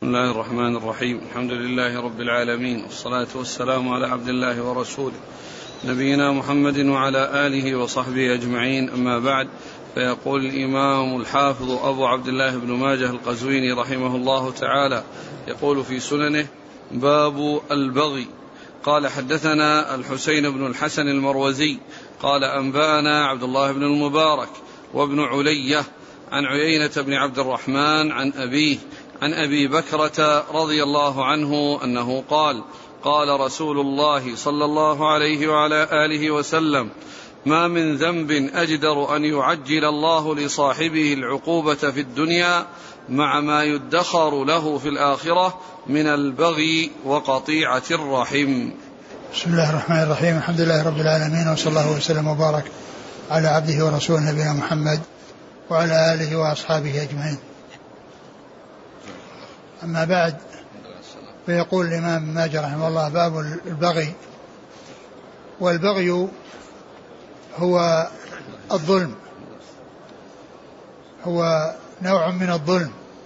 بسم الله الرحمن الرحيم. الحمد لله رب العالمين، والصلاة والسلام على عبد الله ورسوله نبينا محمد وعلى آله وصحبه أجمعين، أما بعد. فيقول الإمام الحافظ أبو عبد الله بن ماجه القزويني رحمه الله تعالى، يقول في سننه: باب البغي. قال: حدثنا الحسين بن الحسن المروزي قال: أنبأنا عبد الله بن المبارك وابن علية عن عيينة بن عبد الرحمن عن أبيه عن أبي بكرة رضي الله عنه أنه قال: قال رسول الله صلى الله عليه وعلى آله وسلم: ما من ذنب أجدر أن يعجل الله لصاحبه العقوبة في الدنيا مع ما يدخر له في الآخرة من البغي وقطيعة الرحم. بسم الله الرحمن الرحيم. الحمد لله رب العالمين، وصلى الله وسلم وبارك على عبده ورسوله نبينا محمد وعلى آله وأصحابه أجمعين. أما بعد، فيقول الإمام ماجه رحمه الله: باب البغي. والبغي هو الظلم، هو نوع من الظلم،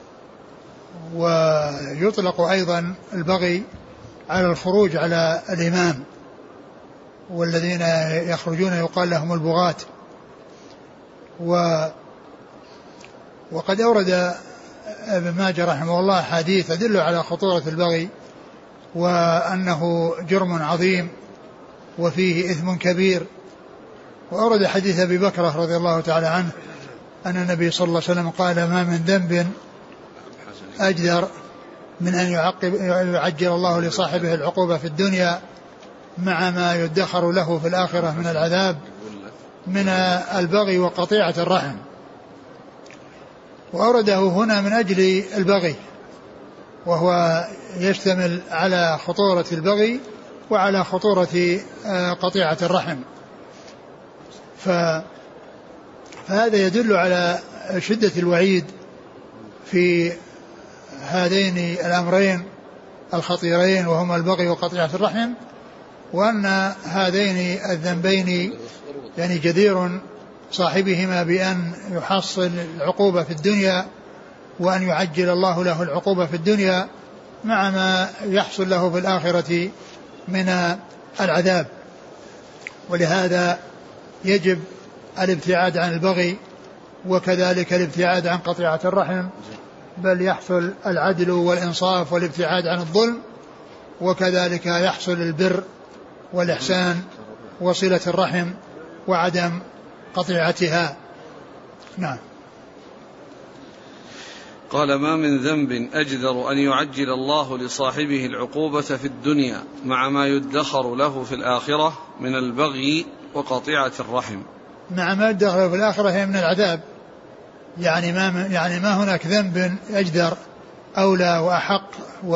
ويطلق أيضا البغي على الخروج على الإمام، والذين يخرجون يقال لهم البغاة. وقد أورد ابن ماجه رحمه الله حديث يدل على خطورة البغي، وأنه جرم عظيم وفيه إثم كبير. وأورد حديث أبي بكرة رضي الله تعالى عنه أن النبي صلى الله عليه وسلم قال: ما من ذنب أجدر من أن يعجل الله لصاحبه العقوبة في الدنيا مع ما يدخر له في الآخرة من العذاب من البغي وقطيعة الرحم. وأورده هنا من أجل البغي، وهو يشتمل على خطورة البغي وعلى خطورة قطيعة الرحم. فهذا يدل على شدة الوعيد في هذين الأمرين الخطيرين، وهما البغي وقطيعة الرحم، وأن هذين الذنبين يعني جدير صاحبهما بأن يحصل العقوبة في الدنيا، وأن يعجل الله له العقوبة في الدنيا مع ما يحصل له في الآخرة من العذاب. ولهذا يجب الابتعاد عن البغي، وكذلك الابتعاد عن قطيعة الرحم، بل يحصل العدل والإنصاف والابتعاد عن الظلم، وكذلك يحصل البر والإحسان وصلة الرحم وعدم قطيعتها. نعم. قال: ما من ذنب أجدر أن يعجل الله لصاحبه العقوبة في الدنيا مع ما يدخر له في الآخرة من البغي وقطيعة الرحم. مع ما يدخر له في الآخرة هي من العذاب، يعني ما هناك ذنب أجدر أولى وأحق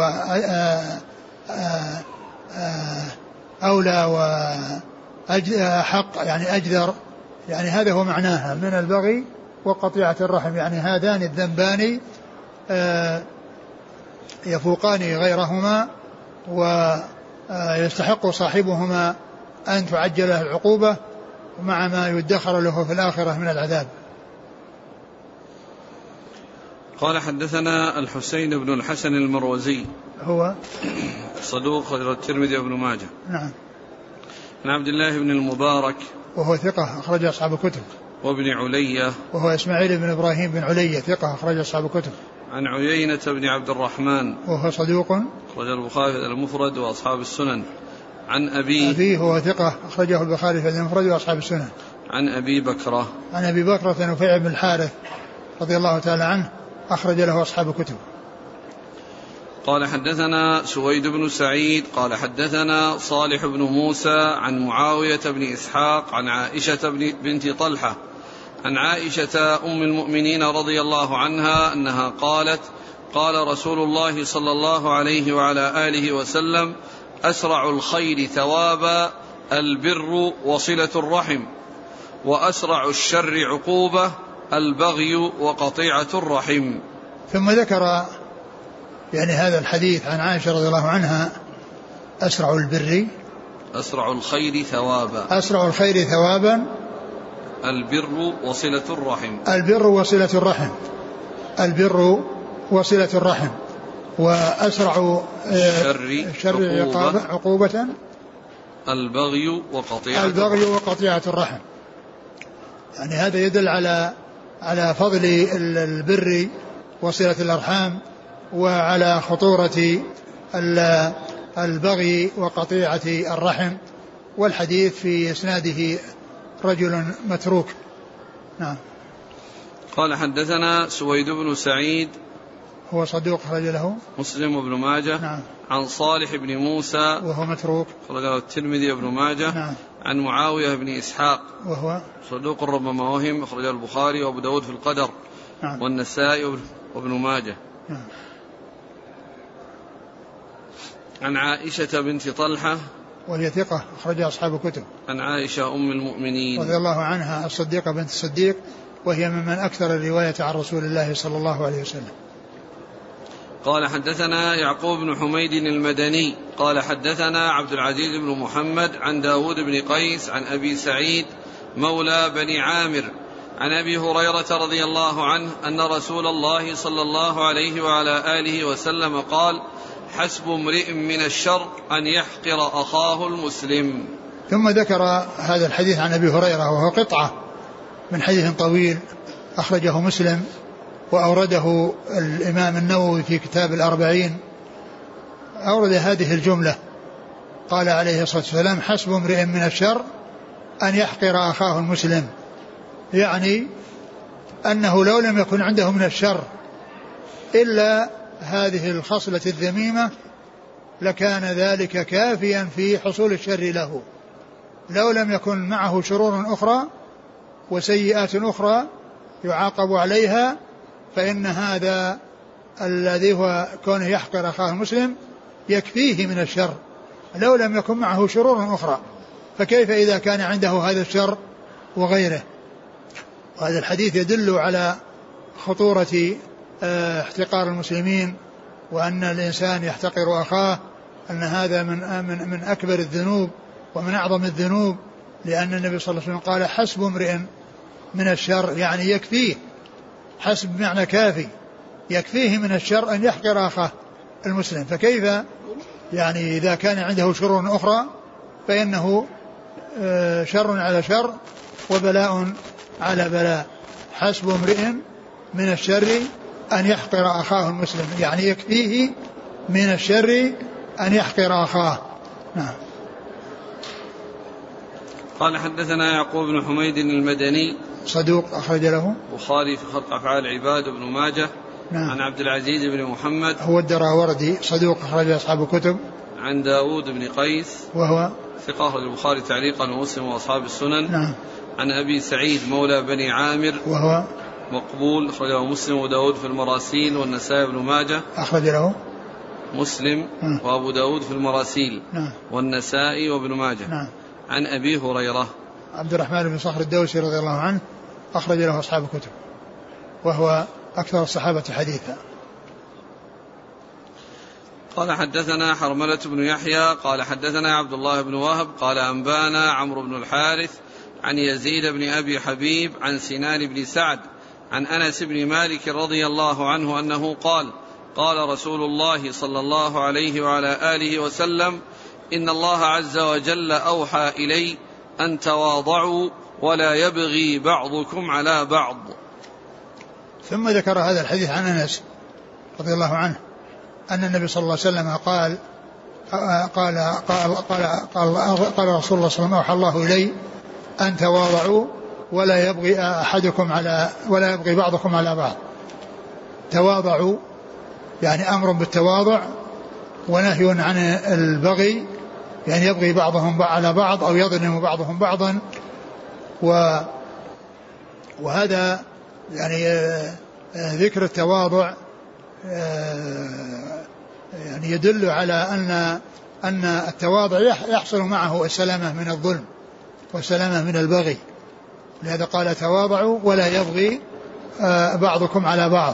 أولى وأحق، يعني أجدر، يعني هذا هو معناها من البغي وقطيعة الرحم. يعني هذان الذنبان يفوقان غيرهما، ويستحق صاحبهما أن تعجل له العقوبة مع ما يدخر له في الآخرة من العذاب. قال: حدثنا الحسين بن الحسن المروزي، هو صدوق خرج الترمذي وابن ماجه. نعم. عن عبد الله بن المبارك، وهو ثقة أخرج أصحاب الكتب. وابن علية، وهو إسماعيل بن إبراهيم بن علية، ثقة أخرج أصحاب الكتب. عن عيينة بن عبد الرحمن، وهو صدوق أخرج البخاري المفرد وأصحاب السنن. عن أبيه، هو ثقة أخرجه البخاري في المفرد وأصحاب السنن. عن أبي بكرة، عن أبي بكرة نفيع بن الحارث رضي الله تعالى عنه، أخرج له أصحاب الكتب. قال: حدثنا سويد بن سعيد قال: حدثنا صالح بن موسى عن معاوية بن إسحاق عن عائشة بنت طلحة عن عائشة أم المؤمنين رضي الله عنها أنها قالت: قال رسول الله صلى الله عليه وعلى آله وسلم: أسرع الخير ثوابا البر وصلة الرحم، وأسرع الشر عقوبة البغي وقطيعة الرحم. ثم ذكر يعني هذا الحديث عن عائشة رضي الله عنها: أسرع البر، أسرع الخير ثوابا، أسرع الخير ثوابا البر وصلة الرحم، البر وصلة الرحم، البر وصلة الرحم. وأسرع الشر عقوبة البغي وقطيعة الرحم. يعني هذا يدل على فضل البر وصلة الأرحام وعلى خطورة البغي وقطيعة الرحم. والحديث في إسناده رجل متروك. نعم. قال حدثنا سويد بن سعيد هو صدوق أخرج له مسلم بن ماجه. نعم. عن صالح بن موسى وهو متروك أخرج له الترمذي وابن ماجه. نعم. عن معاوية بن إسحاق وهو صدوق ربما وهم أخرجه البخاري وأبو داود في القدر. نعم. والنسائي وابن ماجه. نعم. عن عائشة بنت طلحة وهي ثقة أخرج أصحاب الكتب. عن عائشة أم المؤمنين رضي الله عنها الصديقة بنت الصديق وهي ممن أكثر الرواية عن رسول الله صلى الله عليه وسلم. قال حدثنا يعقوب بن حميد المدني قال حدثنا عبد العزيز بن محمد عن داود بن قيس عن أبي سعيد مولى بني عامر عن أبي هريرة رضي الله عنه أن رسول الله صلى الله عليه وعلى آله وسلم قال حسب امرئ من الشر أن يحقر أخاه المسلم. ثم ذكر هذا الحديث عن أبي هريرة وهو قطعة من حديث طويل أخرجه مسلم وأورده الإمام النووي في كتاب الأربعين. أورد هذه الجملة قال عليه الصلاة والسلام حسب امرئ من الشر أن يحقر أخاه المسلم، يعني أنه لو لم يكن عنده من الشر إلا هذه الخصلة الذميمة لكان ذلك كافيا في حصول الشر له. لو لم يكن معه شرور أخرى وسيئات أخرى يعاقب عليها فإن هذا الذي هو كونه يحقر أخاه المسلم يكفيه من الشر لو لم يكن معه شرور أخرى، فكيف إذا كان عنده هذا الشر وغيره. وهذا الحديث يدل على خطورة احتقار المسلمين وأن الإنسان يحتقر أخاه، أن هذا من أكبر الذنوب ومن أعظم الذنوب، لأن النبي صلى الله عليه وسلم قال حسب امرئ من الشر، يعني يكفيه، حسب معنى كافي، يكفيه من الشر أن يحقر أخاه المسلم، فكيف يعني إذا كان عنده شرور أخرى فإنه شر على شر وبلاء على بلاء. حسب امرئ من الشر أن يحقر أخاه المسلم، يعني يكفيه من الشر أن يحقر أخاه. نعم. قال حدثنا يعقوب بن حميد المدني صدوق أخرج له البخاري في خلق أفعال العباد وابن ماجه. نعم. عن عبد العزيز بن محمد هو الدراوردي صدوق أخرج أصحاب الكتب. عن داود بن قيس وهو ثقة أخرج البخاري تعليقا ومسلم وأصحاب السنن. نعم. عن أبي سعيد مولى بني عامر وهو مقبول أخرجه مسلم وداود في المراسيل والنسائي بن ماجه أخرج له مسلم وأبو داود في المراسيل والنسائي وابن ماجه. عن أبي هريرة عبد الرحمن بن صخر الدوسي رضي الله عنه أخرج له أصحاب الكتب وهو أكثر الصحابة حديثا. قال حدثنا حرملة بن يحيى قال حدثنا عبد الله بن وهب قال أنبانا عمرو بن الحارث عن يزيد بن أبي حبيب عن سنان بن سعد عن أنس بن مالك رضي الله عنه أنه قال قال رسول الله صلى الله عليه وعلى آله وسلم إن الله عز وجل أوحى إلي أن تواضعوا ولا يبغي بعضكم على بعض. ثم ذكر هذا الحديث عن أنس رضي الله عنه أن النبي صلى الله عليه وسلم قال رسول الله صلى الله عليه وسلم أوحى الله إلي أن تواضعوا ولا يبغي بعضكم على بعض. تواضعوا يعني أمر بالتواضع ونهي عن البغي، يعني يبغي بعضهم على بعض أو يظلم بعضهم بعضا. وهذا يعني ذكر التواضع يعني يدل على أن التواضع يحصل معه السلامة من الظلم والسلامة من البغي. لهذا قال تواضعوا ولا يبغي بعضكم على بعض،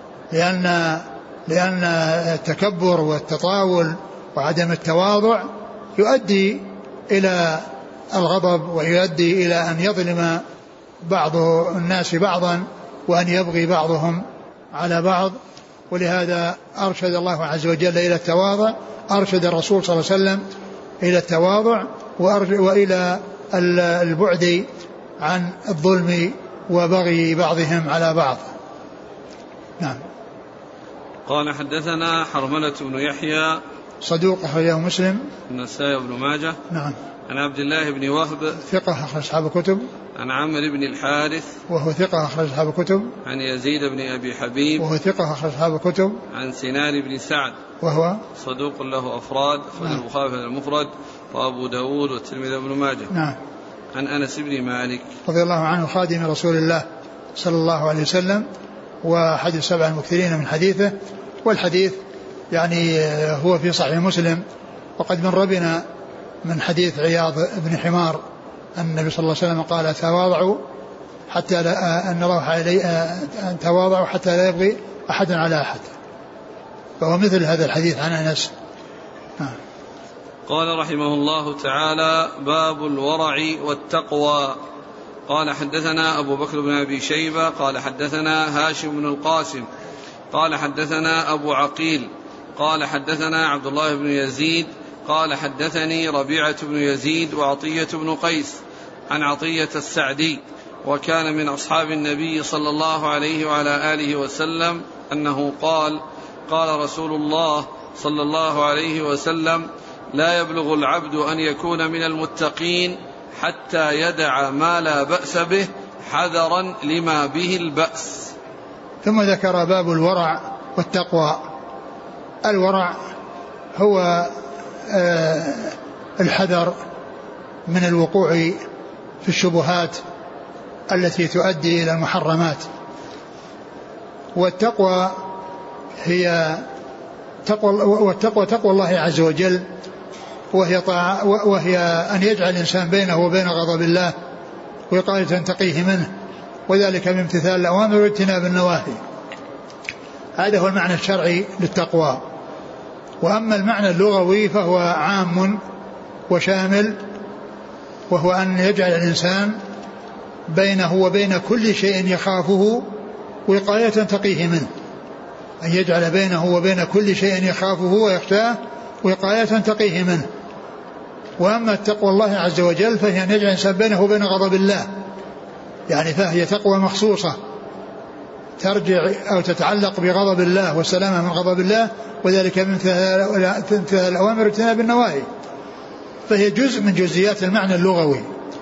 لأن التكبر والتطاول وعدم التواضع يؤدي إلى الغضب ويؤدي إلى أن يظلم بعض الناس بعضا وأن يبغي بعضهم على بعض. ولهذا أرشد الله عز وجل إلى التواضع، أرشد الرسول صلى الله عليه وسلم إلى التواضع وإلى البعد عن الظلم وبغي بعضهم على بعض. نعم. قال حدثنا حرملة بن يحيى صدوق أخرجه مسلم النسائي بن ماجه. نعم. عن عبد الله بن وهب ثقة أخرج أصحاب الكتب. عن عمرو بن الحارث وهو ثقة أخرج أصحاب الكتب. عن يزيد بن أبي حبيب وهو ثقة أخرج أصحاب الكتب. عن سنان بن سعد وهو صدوق له أفراد أخرج البخاري في المفرد وأبو داود والترمذي بن ماجه. نعم. عن أنس بن مالك رضي الله عنه خادم رسول الله صلى الله عليه وسلم وأحد السبع المكثرين من حديثه، والحديث يعني هو في صحيح مسلم. وقد مر بنا من حديث عياض بن حمار أن النبي صلى الله عليه وسلم قال تواضعوا حتى لا أن الله أن تواضعوا حتى لا يبغي أحد على أحد، فهو مثل هذا الحديث عن أنس. قال رحمه الله تعالى: باب الورع والتقوى. قال حدثنا أبو بكر بن أبي شيبة قال حدثنا هاشم بن القاسم قال حدثنا أبو عقيل قال حدثنا عبد الله بن يزيد قال حدثني ربيعة بن يزيد وعطية بن قيس عن عطية السعدي وكان من أصحاب النبي صلى الله عليه وعلى آله وسلم أنه قال: قال رسول الله صلى الله عليه وسلم: لا يبلغ العبد أن يكون من المتقين حتى يدع ما لا بأس به حذرا لما به البأس. ثم ذكر باب الورع والتقوى. الورع هو الحذر من الوقوع في الشبهات التي تؤدي إلى المحرمات، والتقوى هي تقوى الله عز وجل، وهي أن يجعل الإنسان بينه وبين غضب الله وقاية تقيه منه، وذلك بامتثال الأوامر واجتناب النواهي. هذا هو المعنى الشرعي للتقوى. وأما المعنى اللغوي فهو عام وشامل، وهو أن يجعل الإنسان بينه وبين كل شيء يخافه وقاية تقيه منه، أن يجعل بينه وبين كل شيء يخافه ويخشاه وقاية تقيه منه. وأما تقوى الله عز وجل فهي أن يجعل الإنسان بينه وبين غضب الله، يعني فهي تقوى مخصوصة ترجع أو تتعلق بغضب الله والسلامة من غضب الله، وذلك بامتثال الأوامر واجتناب النواهي. فهي جزء من جزئيات المعنى اللغوي،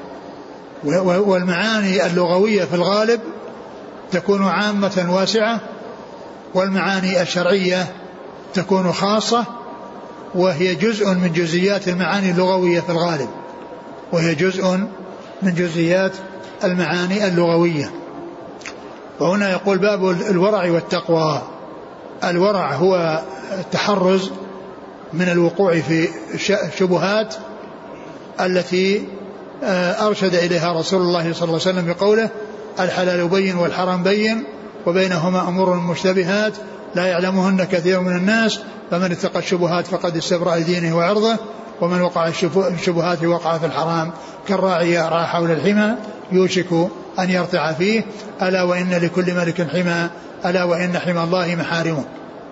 والمعاني اللغوية في الغالب تكون عامة واسعة، والمعاني الشرعية تكون خاصة، وهي جزء من جزئيات المعاني اللغوية في الغالب، وهي جزء من جزئيات المعاني اللغوية. وهنا يقول باب الورع والتقوى. الورع هو التحرز من الوقوع في الشبهات التي أرشد إليها رسول الله صلى الله عليه وسلم بقوله: الحلال بين والحرام بين وبينهما أمور مشتبهات لا يعلمهن كثير من الناس فمن اتقى الشبهات فقد استبرأ لدينه وعرضه ومن وقع الشبهات وقع في الحرام كالراعي يرعى حول الحمى يوشك أن يرتع فيه ألا وإن لكل ملك حمى ألا وإن حمى الله محارمه.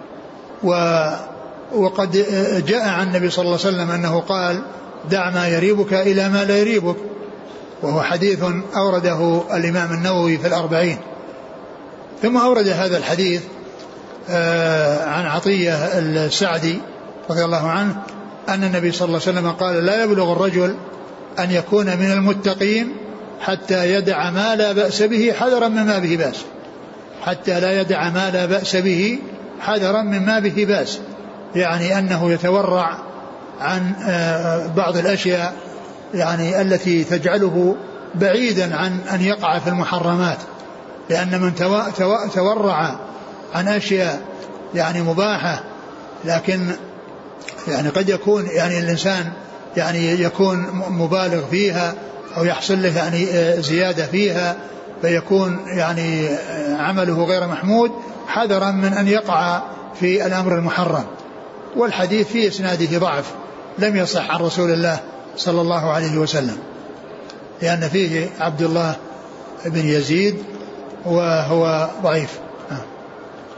وقد جاء عن النبي صلى الله عليه وسلم أنه قال: دع ما يريبك إلى ما لا يريبك، وهو حديث أورده الإمام النووي في الأربعين. ثم أورد هذا الحديث عن عطية السعدي رضي الله عنه أن النبي صلى الله عليه وسلم قال: لا يبلغ الرجل أن يكون من المتقين حتى يدع ما لا بأس به حذرا مما به بأس، حتى لا يدع ما لا بأس به حذرا مما به بأس، يعني أنه يتورع عن بعض الأشياء يعني التي تجعله بعيدا عن أن يقع في المحرمات، لأن من تورع عن أشياء يعني مباحة لكن يعني قد يكون يعني الإنسان يعني يكون مبالغ فيها أو يحصل له يعني زيادة فيها فيكون يعني عمله غير محمود حذرا من أن يقع في الأمر المحرم. والحديث في إسناده ضعف لم يصح عن رسول الله صلى الله عليه وسلم، لأن فيه عبد الله بن يزيد وهو ضعيف.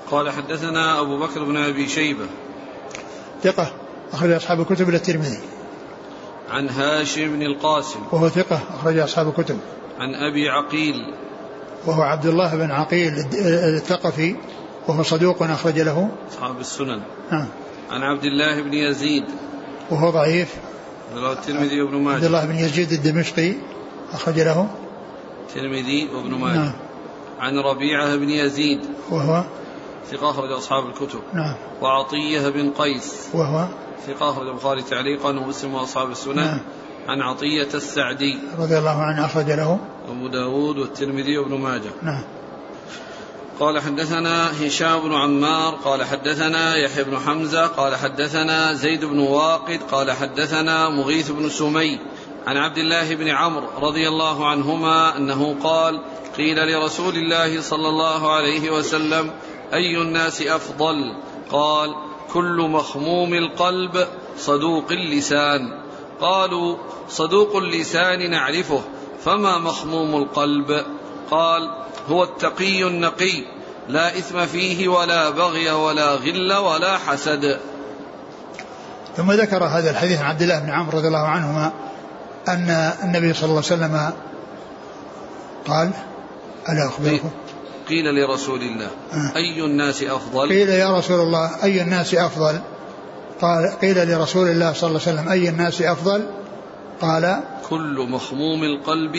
قال حدثنا أبو بكر بن أبي شيبة ثقة أخرج أصحاب الكتب إلى الترمذي. عن هاشم بن القاسم وهو ثقة أخرج أصحاب الكتب. عن أبي عقيل وهو عبد الله بن عقيل الثقفي وهو صدوق أخرج له أصحاب السنن. عن عبد الله بن يزيد وهو ضعيف الترمذي وابن ماجه. عبد الله بن يزيد الدمشقي أخرج له الترمذي وابن ماجه. عن ربيعة بن يزيد وهو ثقة أخرج أصحاب الكتب. وعطية بن قيس وهو ثقة أخرج البخاري تعليقا ومسلم وأصحاب السنن. عن عطية السعدي رضي الله عنه أخرج له أبو داود والترمذي وابن ماجه. قال حدثنا هشام بن عمار قال حدثنا يحيى بن حمزة قال حدثنا زيد بن واقد قال حدثنا مغيث بن سمي عن عبد الله بن عمرو رضي الله عنهما أنه قال قيل لرسول الله صلى الله عليه وسلم أي الناس أفضل؟ قال كل مخموم القلب صدوق اللسان. قالوا صدوق اللسان نعرفه فما مخموم القلب؟ قال هو التقي النقي لا إثم فيه ولا بغي ولا غل ولا حسد. ثم ذكر هذا الحديث عن عبد الله بن عمرو رضي الله عنهما أن النبي صلى الله عليه وسلم قال ألا أخبركم قيل لرسول الله أي الناس أفضل؟ قيل يا رسول الله أي الناس أفضل؟ قال قيل لرسول الله صلى الله عليه وسلم أي الناس أفضل؟ قال كل مخموم القلب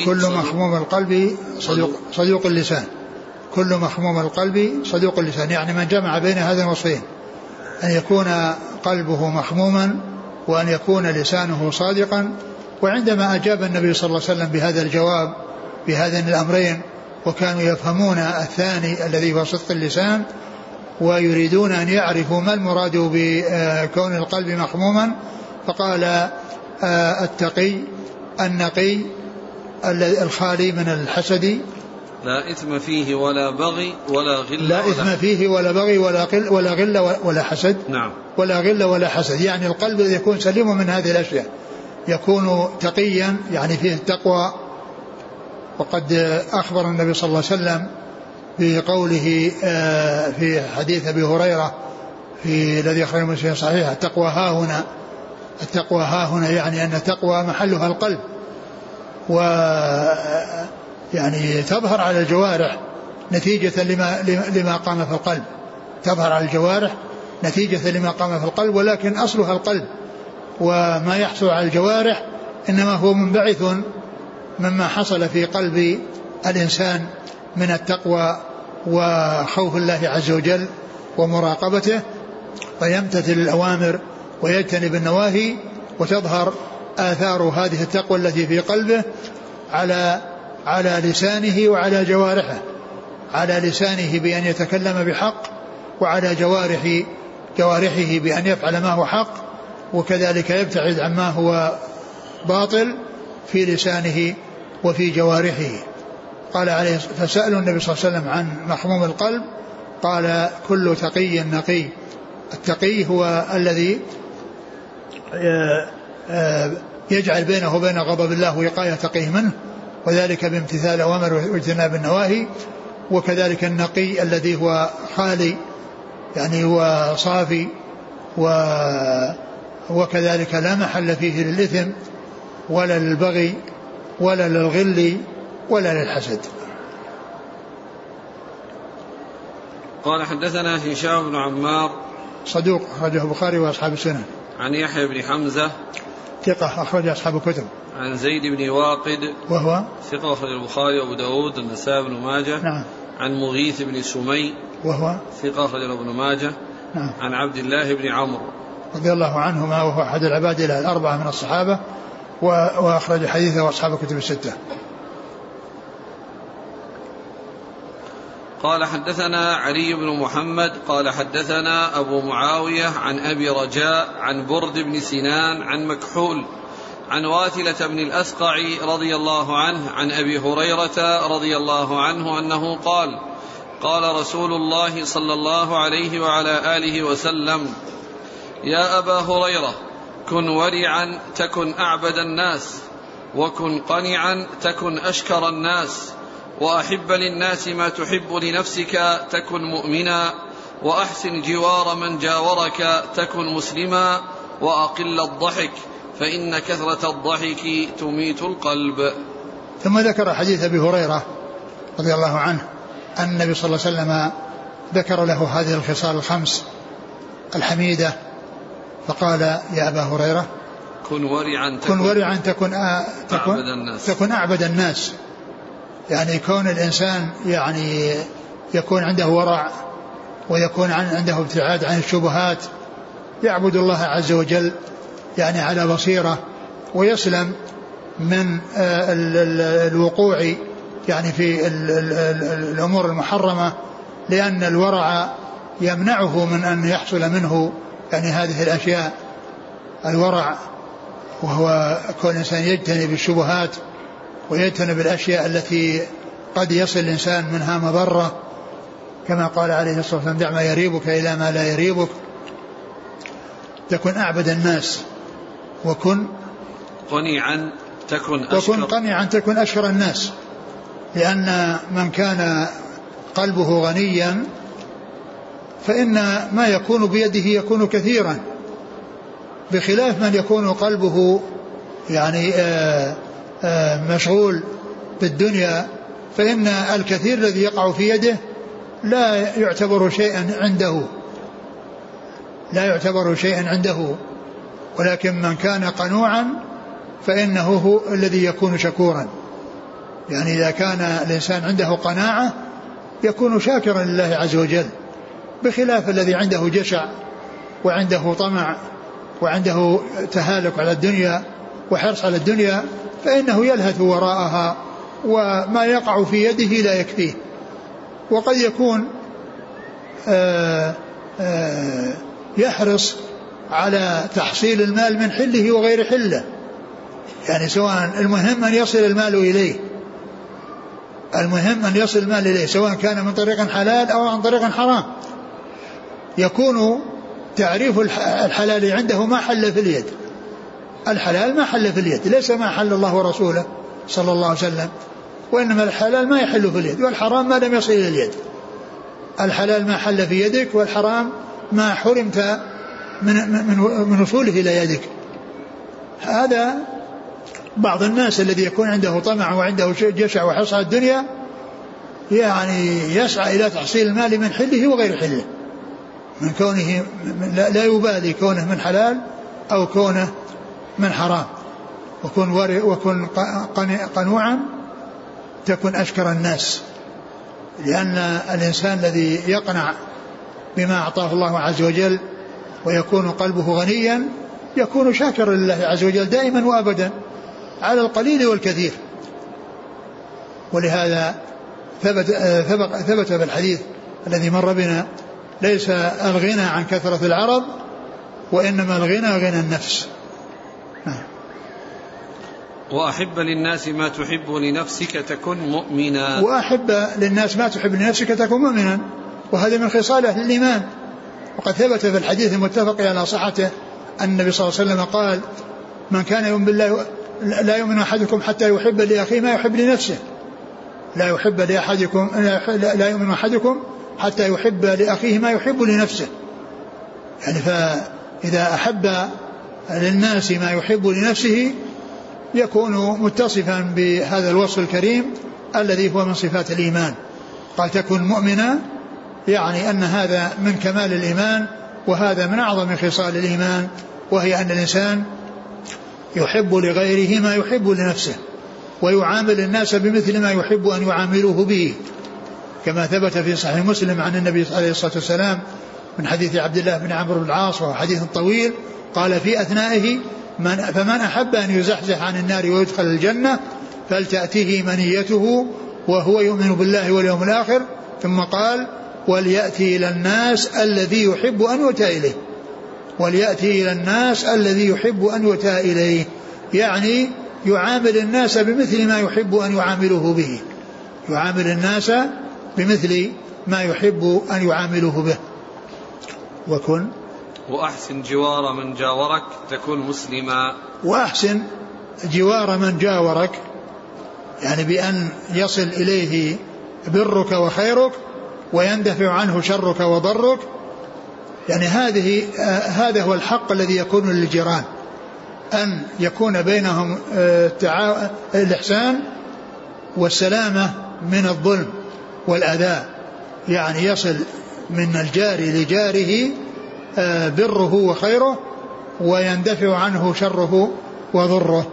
صدوق اللسان. كل مخموم القلب صدوق اللسان، يعني من جمع بين هذين الوصفين أن يكون قلبه مخموما وأن يكون لسانه صادقا. وعندما أجاب النبي صلى الله عليه وسلم بهذا الجواب بهذين الأمرين وكانوا يفهمون الثاني الذي هو صدق اللسان ويريدون أن يعرفوا ما المراد بكون القلب مخموما، فقال التقي النقي الخالي من الحسد لا إثم فيه ولا بغي ولا غل لا إثم فيه ولا بغي ولا غل ولا حسد. نعم. ولا غل ولا حسد، يعني القلب يكون سليم من هذه الأشياء، يكون تقيا يعني فيه التقوى. وقد أخبر النبي صلى الله عليه وسلم بقوله في حديث أبي هريرة في الذي أخرجه مسلم صحيح التقوى ها هنا يعني أن التقوى محلها القلب، ويعني تظهر على الجوارح نتيجة لما قام في القلب، تظهر على الجوارح نتيجة لما قام في القلب، ولكن أصلها القلب، وما يحصل على الجوارح إنما هو منبعث مما حصل في قلب الإنسان من التقوى وخوف الله عز وجل ومراقبته، فيمتثل الأوامر ويجتنب النواهي، وتظهر آثار هذه التقوى التي في قلبه على لسانه وعلى جوارحه، على لسانه بأن يتكلم بحق، وعلى جوارحه بأن يفعل ما هو حق، وكذلك يبتعد عما هو باطل في لسانه وفي جوارحه. قال عليه فسألوا النبي صلى الله عليه وسلم عن مخموم القلب، قال كل تقي نقي. التقي هو الذي يجعل بينه وبين غضب الله وقاية تقيه منه، وذلك بامتثال الأوامر واجتناب النواهي. وكذلك النقي الذي هو خالي يعني هو صافي، وكذلك لا محل فيه للإثم ولا للبغي ولا للغل ولا للحسد. قال حدثنا هشام بن عمار صدوق أخرجه البخاري وأصحاب السنن. عن يحيى بن حمزة ثقة أخرج أصحاب الكتب. عن زيد بن واقد وهو ثقة أخرج البخاري وأبو داود والنسائي بن ماجه. نعم. عن مغيث بن سمي وهو ثقة أخرج ابن ماجه. نعم. عن عبد الله بن عمرو رضي الله عنهما وهو أحد العباد الأربعة من الصحابة، وأخرج حديثه وأصحاب الكتب الستة. قال حدثنا علي بن محمد قال حدثنا أبو معاوية عن أبي رجاء عن برد بن سنان عن مكحول عن واثلة بن الأسقع رضي الله عنه عن أبي هريرة رضي الله عنه أنه قال قال رسول الله صلى الله عليه وعلى آله وسلم يا أبا هريرة كن ورعا تكن أعبد الناس، وكن قنعا تكن أشكر الناس، وأحب للناس ما تحب لنفسك تكن مؤمنا، وأحسن جوار من جاورك تكن مسلما وأقل الضحك فإن كثرة الضحك تميت القلب. ثم ذكر حديث أبي هريرة رضي الله عنه أن النبي صلى الله عليه وسلم ذكر له هذه الخصال الخمس الحميدة فقال يا أبا هريرة كن ورعا تكن أعبد الناس. يعني كون الإنسان يعني يكون عنده ورع ويكون عنده ابتعاد عن الشبهات، يعبد الله عز وجل يعني على بصيرة، ويسلم من الوقوع يعني في الأمور المحرمة، لأن الورع يمنعه من أن يحصل منه يعني هذه الأشياء. الورع وهو كل إنسان يجتنب الشبهات ويجتنب الأشياء التي قد يصل الإنسان منها مضرة، كما قال عليه الصلاة والسلام دع ما يريبك إلى ما لا يريبك. تكن أعبد الناس وكن قنيعا تكن أشكر الناس، لأن من كان قلبه غنيا فإن ما يكون بيده يكون كثيرا، بخلاف من يكون قلبه يعني مشغول بالدنيا، فإن الكثير الذي يقع في يده لا يعتبر شيئا عنده، ولكن من كان قنوعا فإنه هو الذي يكون شكورا. يعني إذا كان الإنسان عنده قناعة يكون شاكرا لله عز وجل، بخلاف الذي عنده جشع وعنده طمع وعنده تهالك على الدنيا وحرص على الدنيا، فإنه يلهث وراءها وما يقع في يده لا يكفيه. وقد يكون يحرص على تحصيل المال من حله وغير حله، يعني سواء المهم أن يصل المال إليه سواء كان من طريق حلال أو عن طريق حرام. يكون تعريف الحلال عنده ما حل في اليد، الحلال ما حل في اليد، ليس ما حل الله ورسوله صلى الله عليه وسلم، وإنما الحلال ما يحل في اليد، والحرام ما لم يصل إلى اليد. الحلال ما حل في يدك، والحرام ما حرمت من وصوله إلى يدك. هذا بعض الناس الذي يكون عنده طمع وعنده جشع وحرص على الدنيا يعني يسعى إلى تحصيل المال من حله وغير حله، من كونه لا يبالي كونه من حلال أو كونه من حرام. وكن قنوعا تكن أشكر الناس، لأن الإنسان الذي يقنع بما أعطاه الله عز وجل ويكون قلبه غنيا يكون شاكرا لله عز وجل دائما وأبدا على القليل والكثير. ولهذا ثبت في الحديث الذي مر بنا ليس الغنى عن كثرة العرب وإنما الغنى غنى النفس. وأحب للناس ما تحب لنفسك تكن مؤمنا. وأحب للناس ما تحب لنفسك تكن مؤمنا، وهذا من خصال أهل الإيمان. وقد ثبت في الحديث المتفق على صحته أن النبي صلى الله عليه وسلم قال من كان يؤمن بالله لا يؤمن أحدكم حتى يحب لأخيه ما يحب لنفسه. لا يؤمن أحدكم حتى يحب لأخيه ما يحب لنفسه. يعني فإذا أحب للناس ما يحب لنفسه يكون متصفا بهذا الوصف الكريم الذي هو من صفات الإيمان. قال تكن مؤمنا، يعني أن هذا من كمال الإيمان، وهذا من أعظم خصال الإيمان، وهي أن الإنسان يحب لغيره ما يحب لنفسه، ويعامل الناس بمثل ما يحب أن يعاملوه به، كما ثبت في صحيح مسلم عن النبي عليه الصلاة والسلام من حديث عبد الله بن عمرو بن العاص، وهو حديث طويل، قال في أثنائه فمن أحب أن يزحزح عن النار ويدخل الجنة فلتأتيه منيته وهو يؤمن بالله واليوم الآخر، ثم قال وليأتي إلى الناس الذي يحب أن يؤتى إليه، يعني يعامل الناس بمثل ما يحب أن يعاملوه به، وأحسن جوار من جاورك تكون مسلما. وأحسن جوار من جاورك، يعني بأن يصل إليه برك وخيرك، ويندفع عنه شرك وضرك، يعني هذا هو الحق الذي يكون للجيران، أن يكون بينهم الإحسان والسلامة من الظلم والأذى، يعني يصل من الجار لجاره بره وخيره ويندفع عنه شره وضره.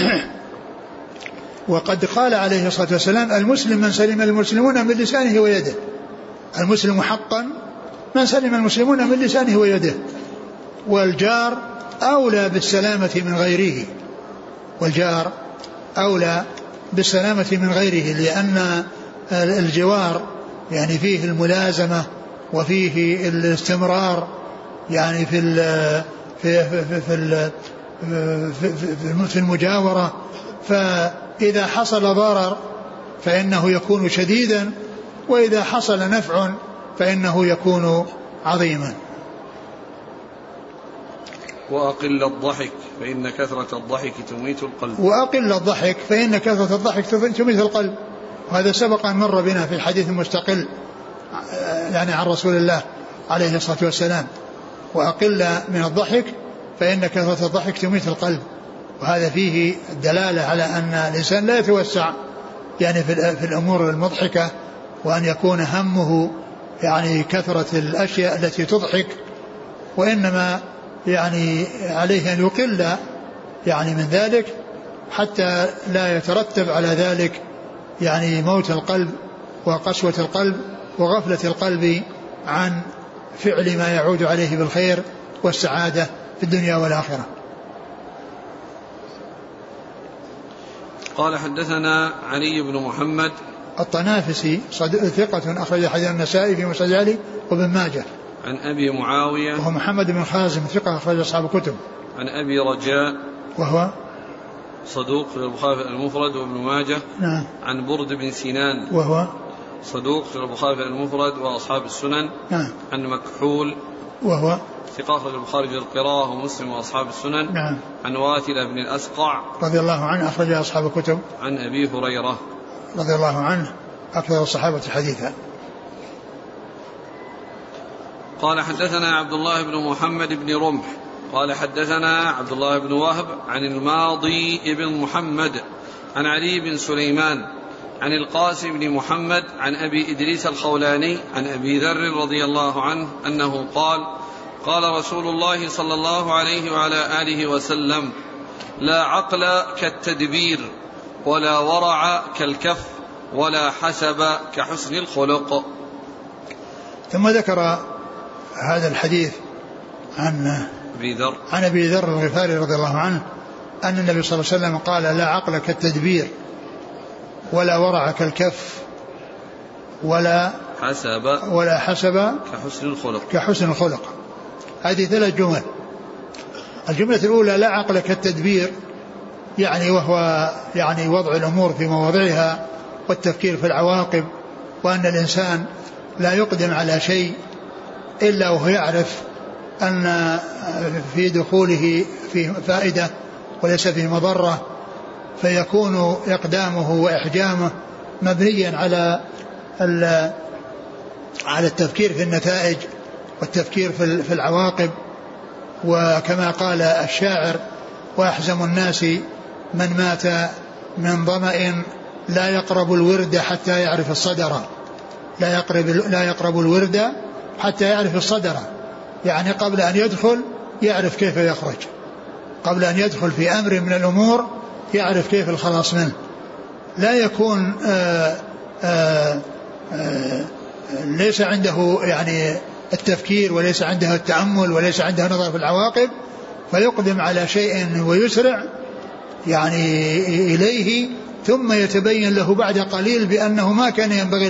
وقد قال عليه الصلاة والسلام: المسلم من سلم المسلمون من لسانه ويده. المسلم حقا من سلم المسلمون من لسانه ويده. والجار أولى بالسلامة من غيره، والجار أولى بالسلامة من غيره، لأن الجوار يعني فيه الملازمة وفيه الاستمرار يعني في المجاورة، فإذا حصل ضرر فإنه يكون شديدا، وإذا حصل نفع فإنه يكون عظيما. وأقل الضحك فإن كثرة الضحك تميت القلب. وأقل الضحك فإن كثرة الضحك تميت القلب، وهذا سبق أن مر بنا في الحديث المستقل يعني عن رسول الله عليه الصلاة والسلام. وأقل من الضحك فإن كثرة الضحك تميت القلب، وهذا فيه الدلالة على أن الإنسان لا يتوسع يعني في الأمور المضحكة، وأن يكون همه يعني كثرة الأشياء التي تضحك، وإنما يعني عليه أن يقل يعني من ذلك حتى لا يترتب على ذلك يعني موت القلب وقسوة القلب وغفلة القلب عن فعل ما يعود عليه بالخير والسعادة في الدنيا والآخرة. قال: حدثنا علي بن محمد الطنافسي ثقة أخرج حديث النسائي في مسند علي وابن ماجه. عن أبي معاوية وهو محمد بن خازم ثقة أخرج أصحاب الكتب. عن أبي رجاء وهو صدوق في البخاري المفرد وابن ماجه. نعم. عن برد بن سنان وهو صدوق في البخاري المفرد وأصحاب السنن. نعم. عن مكحول وهو ثقة أخرج البخاري في القراءة ومسلم وأصحاب السنن. نعم. عن واثلة بن الأسقع رضي الله عنه أخرج أصحاب الكتب. عن أبي هريرة رضي الله عنه أكثر الصحابة حديثا. قال: حدثنا عبد الله بن محمد بن رمح قال: حدثنا عبد الله بن وهب عن الماضي بن محمد عن علي بن سليمان عن القاسم بن محمد عن أبي إدريس الخولاني عن أبي ذر رضي الله عنه أنه قال: قال رسول الله صلى الله عليه وعلى آله وسلم: لا عقل كالتدبير، ولا ورع كالكف، ولا حسب كحسن الخلق. ثم ذكر هذا الحديث عن أبي ذر الغفاري رضي الله عنه أن النبي صلى الله عليه وسلم قال: لا عقل كالتدبير، ولا ورع كالكف، ولا حسب كحسن الخلق. هذه 3 جمل. الجملة الأولى: لا عقل كالتدبير، يعني وهو يعني وضع الأمور في مواضعها والتفكير في العواقب، وأن الإنسان لا يقدم على شيء إلا وهو يعرف أن في دخوله فيه فائدة وليس فيه مضرة، فيكون إقدامه وإحجامه مبنيا على التفكير في النتائج والتفكير في العواقب. وكما قال الشاعر: وأحزم الناس من مات من ظمأ لا يقرب الورد حتى يعرف الصدر. لا يقرب الورد حتى يعرف الصدر، يعني قبل أن يدخل يعرف كيف يخرج، قبل أن يدخل في أمر من الأمور يعرف كيف الخلاص منه. لا يكون ليس عنده يعني التفكير، وليس عنده التأمل، وليس عنده نظر في العواقب، فيقدم على شيء ويسرع يعني إليه، ثم يتبين له بعد قليل بأنه ما كان ينبغي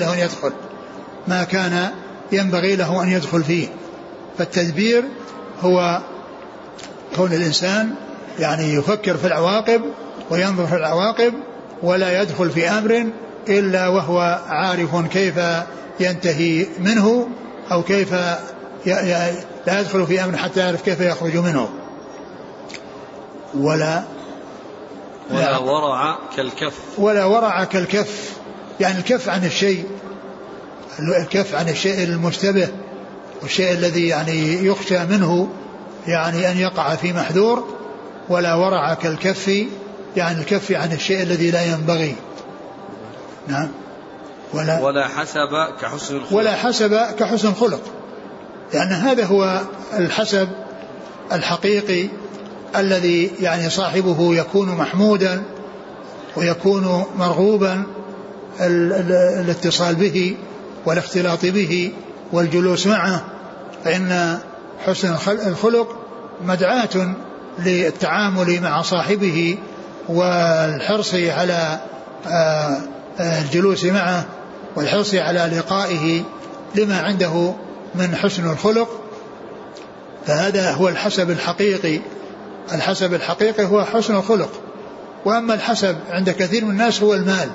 له أن يدخل فيه. فالتدبير هو كون الإنسان يعني يفكر في العواقب وينظر في العواقب، ولا يدخل في أمر إلا وهو عارف كيف ينتهي منه، أو كيف لا يدخل في أمر حتى يعرف كيف يخرج منه. ولا ورع كالكف. ولا ورع كالكف، يعني الكف عن الشيء الكف عن الشيء المشتبه والشيء الذي يعني يخشى منه يعني أن يقع في محذور، ولا ورع كالكف يعني الكف عن الشيء الذي لا ينبغي. نعم. ولا حسب كحسن الخلق، ولا حسب كحسن الخلق، لأن هذا هو الحسب الحقيقي الذي يعني صاحبه يكون محمودا ويكون مرغوبا الاتصال به والاختلاط به والجلوس معه، فإن حسن الخلق مدعاة للتعامل مع صاحبه والحرص على الجلوس معه والحرص على لقائه لما عنده من حسن الخلق. فهذا هو الحسب الحقيقي. الحسب الحقيقي هو حسن الخلق. وأما الحسب عند كثير من الناس هو المال،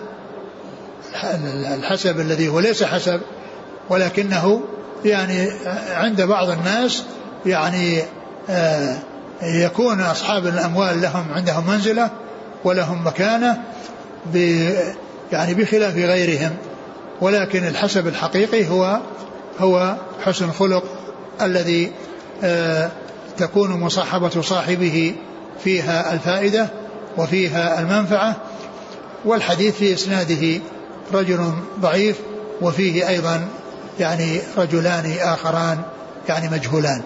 الحسب الذي هو ليس حسب ولكنه يعني عند بعض الناس يعني يكون أصحاب الأموال لهم عندهم منزلة ولهم مكانة يعني بخلاف غيرهم، ولكن الحسب الحقيقي هو حسن الخلق الذي تكون مصاحبة صاحبه فيها الفائدة وفيها المنفعة. والحديث في إسناده رجل ضعيف وفيه أيضا يعني رجلان آخران يعني مجهولان.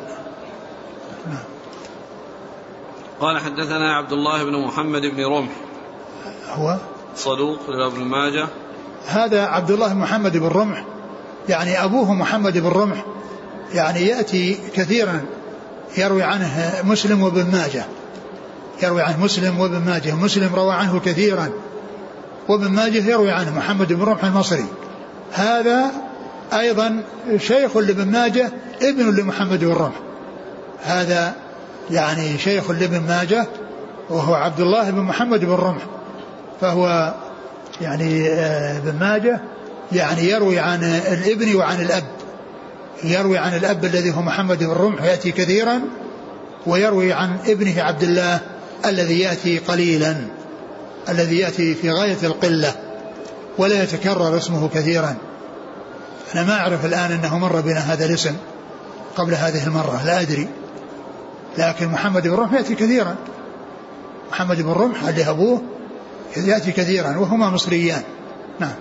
قال حدثنا عبد الله بن محمد بن رمح هو صدوق ابن ماجه. هذا عبد الله بن محمد بن رمح يعني أبوه محمد بن رمح يعني يأتي كثيرا يروي عنه مسلم وابن ماجه، يروي عنه مسلم وابن ماجه، مسلم روى عنه كثيرا وابن ماجه يروي عنه محمد بن رمح المصري. هذا أيضا شيخ لابن ماجه ابن لمحمد بن رمح، هذا يعني شيخ لابن ماجه وهو عبد الله بن محمد بن رمح، فهو يعني ابن ماجه يعني يروي عن الابن وعن الأب، يروي عن الأب الذي هو محمد بن رمح يأتي كثيرا، ويروي عن ابنه عبد الله الذي يأتي قليلا، الذي يأتي في غاية القلة ولا يتكرر اسمه كثيرا. أنا ما أعرف الآن أنه مر بنا هذا الاسم قبل هذه المرة، لا أدري، لكن محمد بن رمح يأتي كثيرا، محمد بن رمح اللي أبوه يأتي كثيرا وهما مصريان. نعم.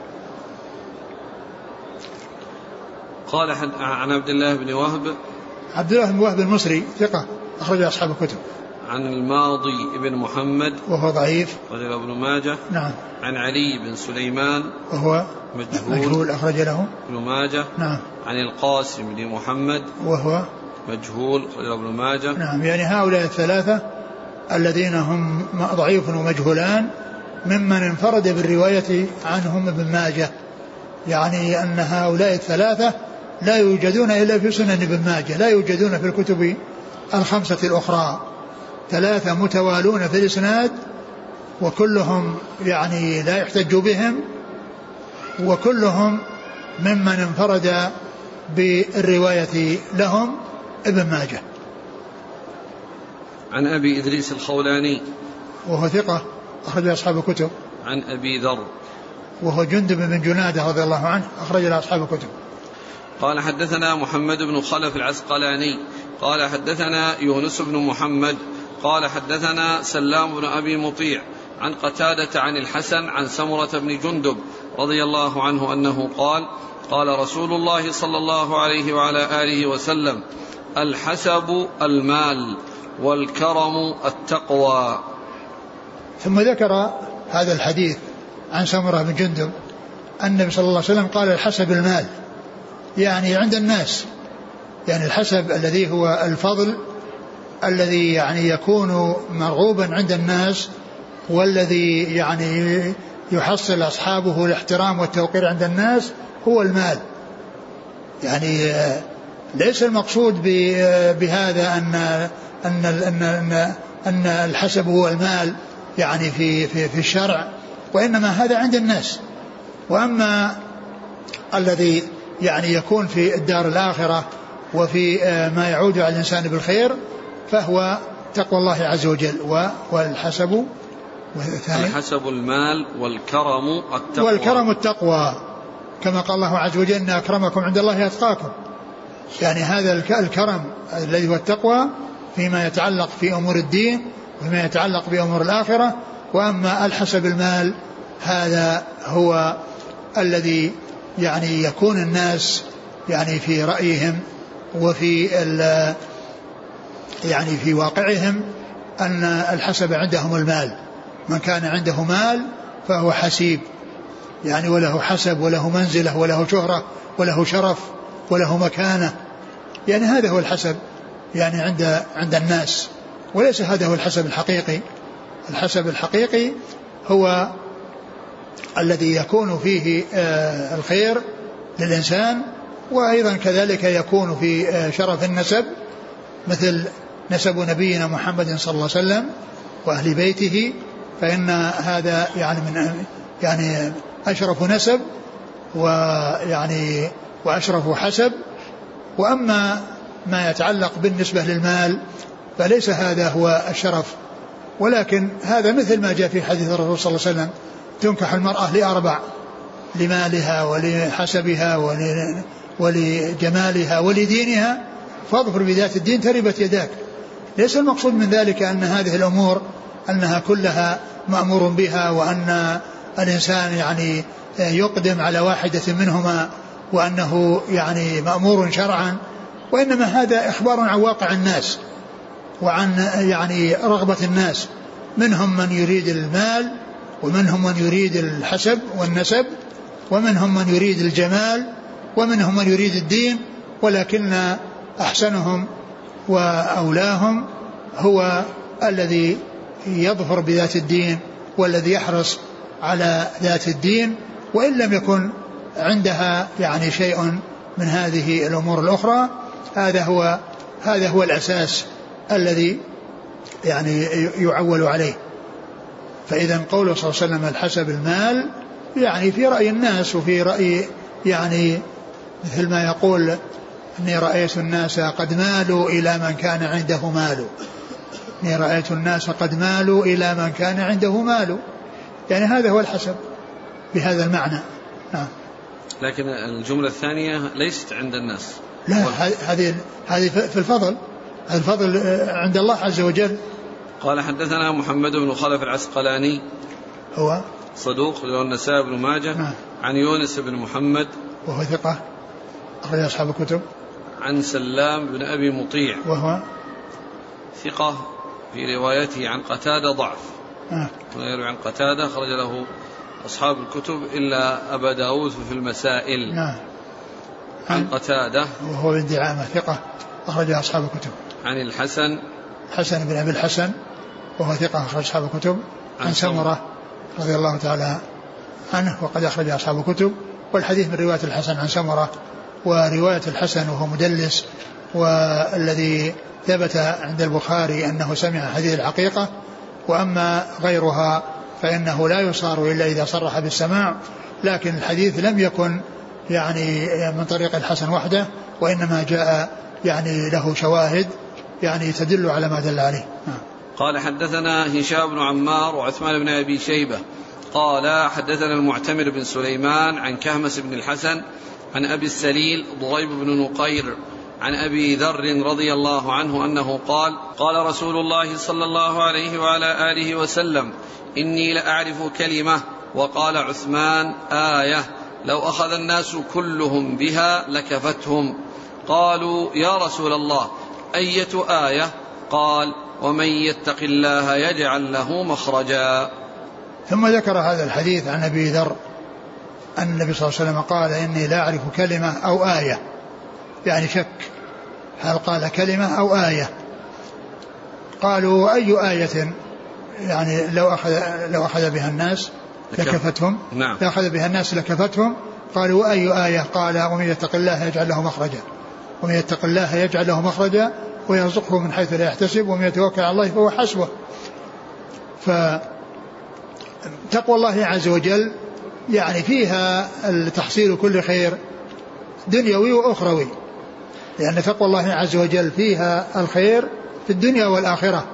قال عن عبد الله بن وهب. عبد الله بن وهب المصري ثقة أخرج أصحاب الكتب. عن الماضي بن محمد وهو ضعيف أخرج ابن ماجه. نعم. عن علي بن سليمان وهو مجهول أخرج له ابن ماجه. نعم. عن القاسم بن محمد وهو مجهول أخرج ابن ماجه. نعم. يعني هؤلاء الثلاثة الذين هم ضعيف ومجهولان ممن انفرد بالرواية عنهم ابن ماجه، يعني أن هؤلاء الثلاثة لا يوجدون إلا في سنن ابن ماجه، لا يوجدون في الكتب الخمسة الأخرى، ثلاثة متوالون في الإسناد وكلهم يعني لا يحتج بهم، وكلهم ممن انفرد بالرواية لهم ابن ماجه. عن أبي إدريس الخولاني وهو ثقة أخرج أصحاب الكتب. عن أبي ذر وهو جندب بن جنادة رضي الله عنه أخرج أصحاب الكتب. قال حدثنا محمد بن خلف العسقلاني قال حدثنا يونس بن محمد قال حدثنا سلام بن أبي مطيع عن قتادة عن الحسن عن سمرة بن جندب رضي الله عنه أنه قال قال رسول الله صلى الله عليه وعلى آله وسلم الحسب المال والكرم التقوى. ثم ذكر هذا الحديث عن سمرة بن جندب أن النبي صلى الله عليه وسلم قال الحسب المال، يعني عند الناس، يعني الحسب الذي هو الفضل الذي يعني يكون مرغوبا عند الناس والذي يعني يحصل أصحابه الاحترام والتوقير عند الناس هو المال. يعني ليس المقصود بهذا أن الحسب هو المال يعني في الشرع، وإنما هذا عند الناس. وأما الذي يعني يكون في الدار الآخرة وفي ما يعود على الإنسان بالخير فهو تقوى الله عز وجل. الحسب المال والكرم التقوى. والكرم التقوى، كما قال الله عز وجل إن أكرمكم عند الله أتقاكم. يعني هذا الكرم الذي هو التقوى فيما يتعلق في أمور الدين وفيما يتعلق بأمور الآخرة. وأما الحسب المال هذا هو الذي يعني يكون الناس يعني في رأيهم وفي يعني في واقعهم أن الحسب عندهم المال. من كان عنده مال فهو حسيب يعني وله حسب وله منزلة وله شهرة وله شرف وله مكانة. يعني هذا هو الحسب يعني عند الناس، وليس هذا هو الحسب الحقيقي. الحسب الحقيقي هو الذي يكون فيه الخير للإنسان، وأيضا كذلك يكون في شرف النسب مثل نسب نبينا محمد صلى الله عليه وسلم وأهل بيته، فإن هذا يعني أشرف نسب ويعني وأشرف حسب. وأما ما يتعلق بالنسبة للمال فليس هذا هو الشرف، ولكن هذا مثل ما جاء في حديث الرسول صلى الله عليه وسلم تنكح المرأة لأربع: لمالها ولحسبها ولجمالها ولدينها، فاظفر بذات الدين تربت يداك. ليس المقصود من ذلك أن هذه الأمور أنها كلها مأمور بها وأن الإنسان يعني يقدم على واحدة منهما وأنه يعني مأمور شرعا، وإنما هذا إخبار عن واقع الناس وعن يعني رغبة الناس. منهم من يريد المال، ومنهم من يريد الحسب والنسب، ومنهم من يريد الجمال، ومنهم من يريد الدين، ولكن أحسنهم وأولاهم هو الذي يظفر بذات الدين والذي يحرص على ذات الدين، وإن لم يكن عندها يعني شيء من هذه الأمور الأخرى. هذا هو الأساس الذي يعني يعول عليه. فإذا قوله صلى الله عليه وسلم الحسب المال يعني في رأي الناس وفي رأي يعني مثل ما يقول إني رأيت الناس قد مالوا إلى من كان عنده مال. إني رأيت الناس قد مالوا إلى من كان عنده مال، يعني هذا هو الحسب بهذا المعنى. نعم. لكن الجملة الثانية ليست عند الناس. لا، هذه في الفضل. الفضل عند الله عز وجل. قال حدثنا محمد بن خلف العسقلاني هو صدوق له النسائي بن ماجه. نعم. عن يونس بن محمد وهو ثقة أخرج أصحاب الكتب. عن سلام بن أبي مطيع وهو ثقة في روايته عن قتادة ضعف. ويروي عن قتادة خرج له أصحاب الكتب إلا أبا داود في المسائل. نعم. عن قتادة وهو بن دعامة ثقة أخرج أصحاب الكتب. عن الحسن بن أبي الحسن وهو ثقة أخرج أصحاب الكتب. عن سمرة رضي الله تعالى عنه وقد أخرج أصحاب الكتب. والحديث من رواية الحسن عن سمرة، ورواية الحسن وهو مدلس، والذي ثبت عند البخاري أنه سمع حديث الحقيقة. وأما غيرها فإنه لا يصار إلا إذا صرح بالسماع، لكن الحديث لم يكن يعني من طريق الحسن وحده، وإنما جاء يعني له شواهد يعني تدل على ما دل عليه. قال حدثنا هشام بن عمار وعثمان بن أبي شيبة قال حدثنا المعتمر بن سليمان عن كهمس بن الحسن عن أبي السليل ضريب بن نقير عن أبي ذر رضي الله عنه أنه قال قال رسول الله صلى الله عليه وعلى آله وسلم إني لأعرف كلمة. وقال عثمان آية لو أخذ الناس كلهم بها لكفتهم. قالوا يا رسول الله أية آية؟ قال ومن يتق الله يجعل له مخرجا. ثم ذكر هذا الحديث عن أبي ذر أن النبي صلى الله عليه وسلم قال إني لا أعرف كلمة أو آية، يعني شك هل قال كلمة أو آية. قالوا أي آية؟ يعني لو أخذ بها الناس لكفتهم. نعم. لو أخذ بها الناس لكفتهم. قالوا أي آية؟ قال ومن يتق الله يجعل له مخرجا. ومن يتق الله يجعل له مخرجا ويرزقه من حيث لا يحتسب ومن يتوكل على الله فهو حسبه. فتقوى الله عز وجل يعني فيها تحصيل كل خير دنيوي وأخروي، لأن تقوى الله عز وجل فيها الخير في الدنيا والآخرة.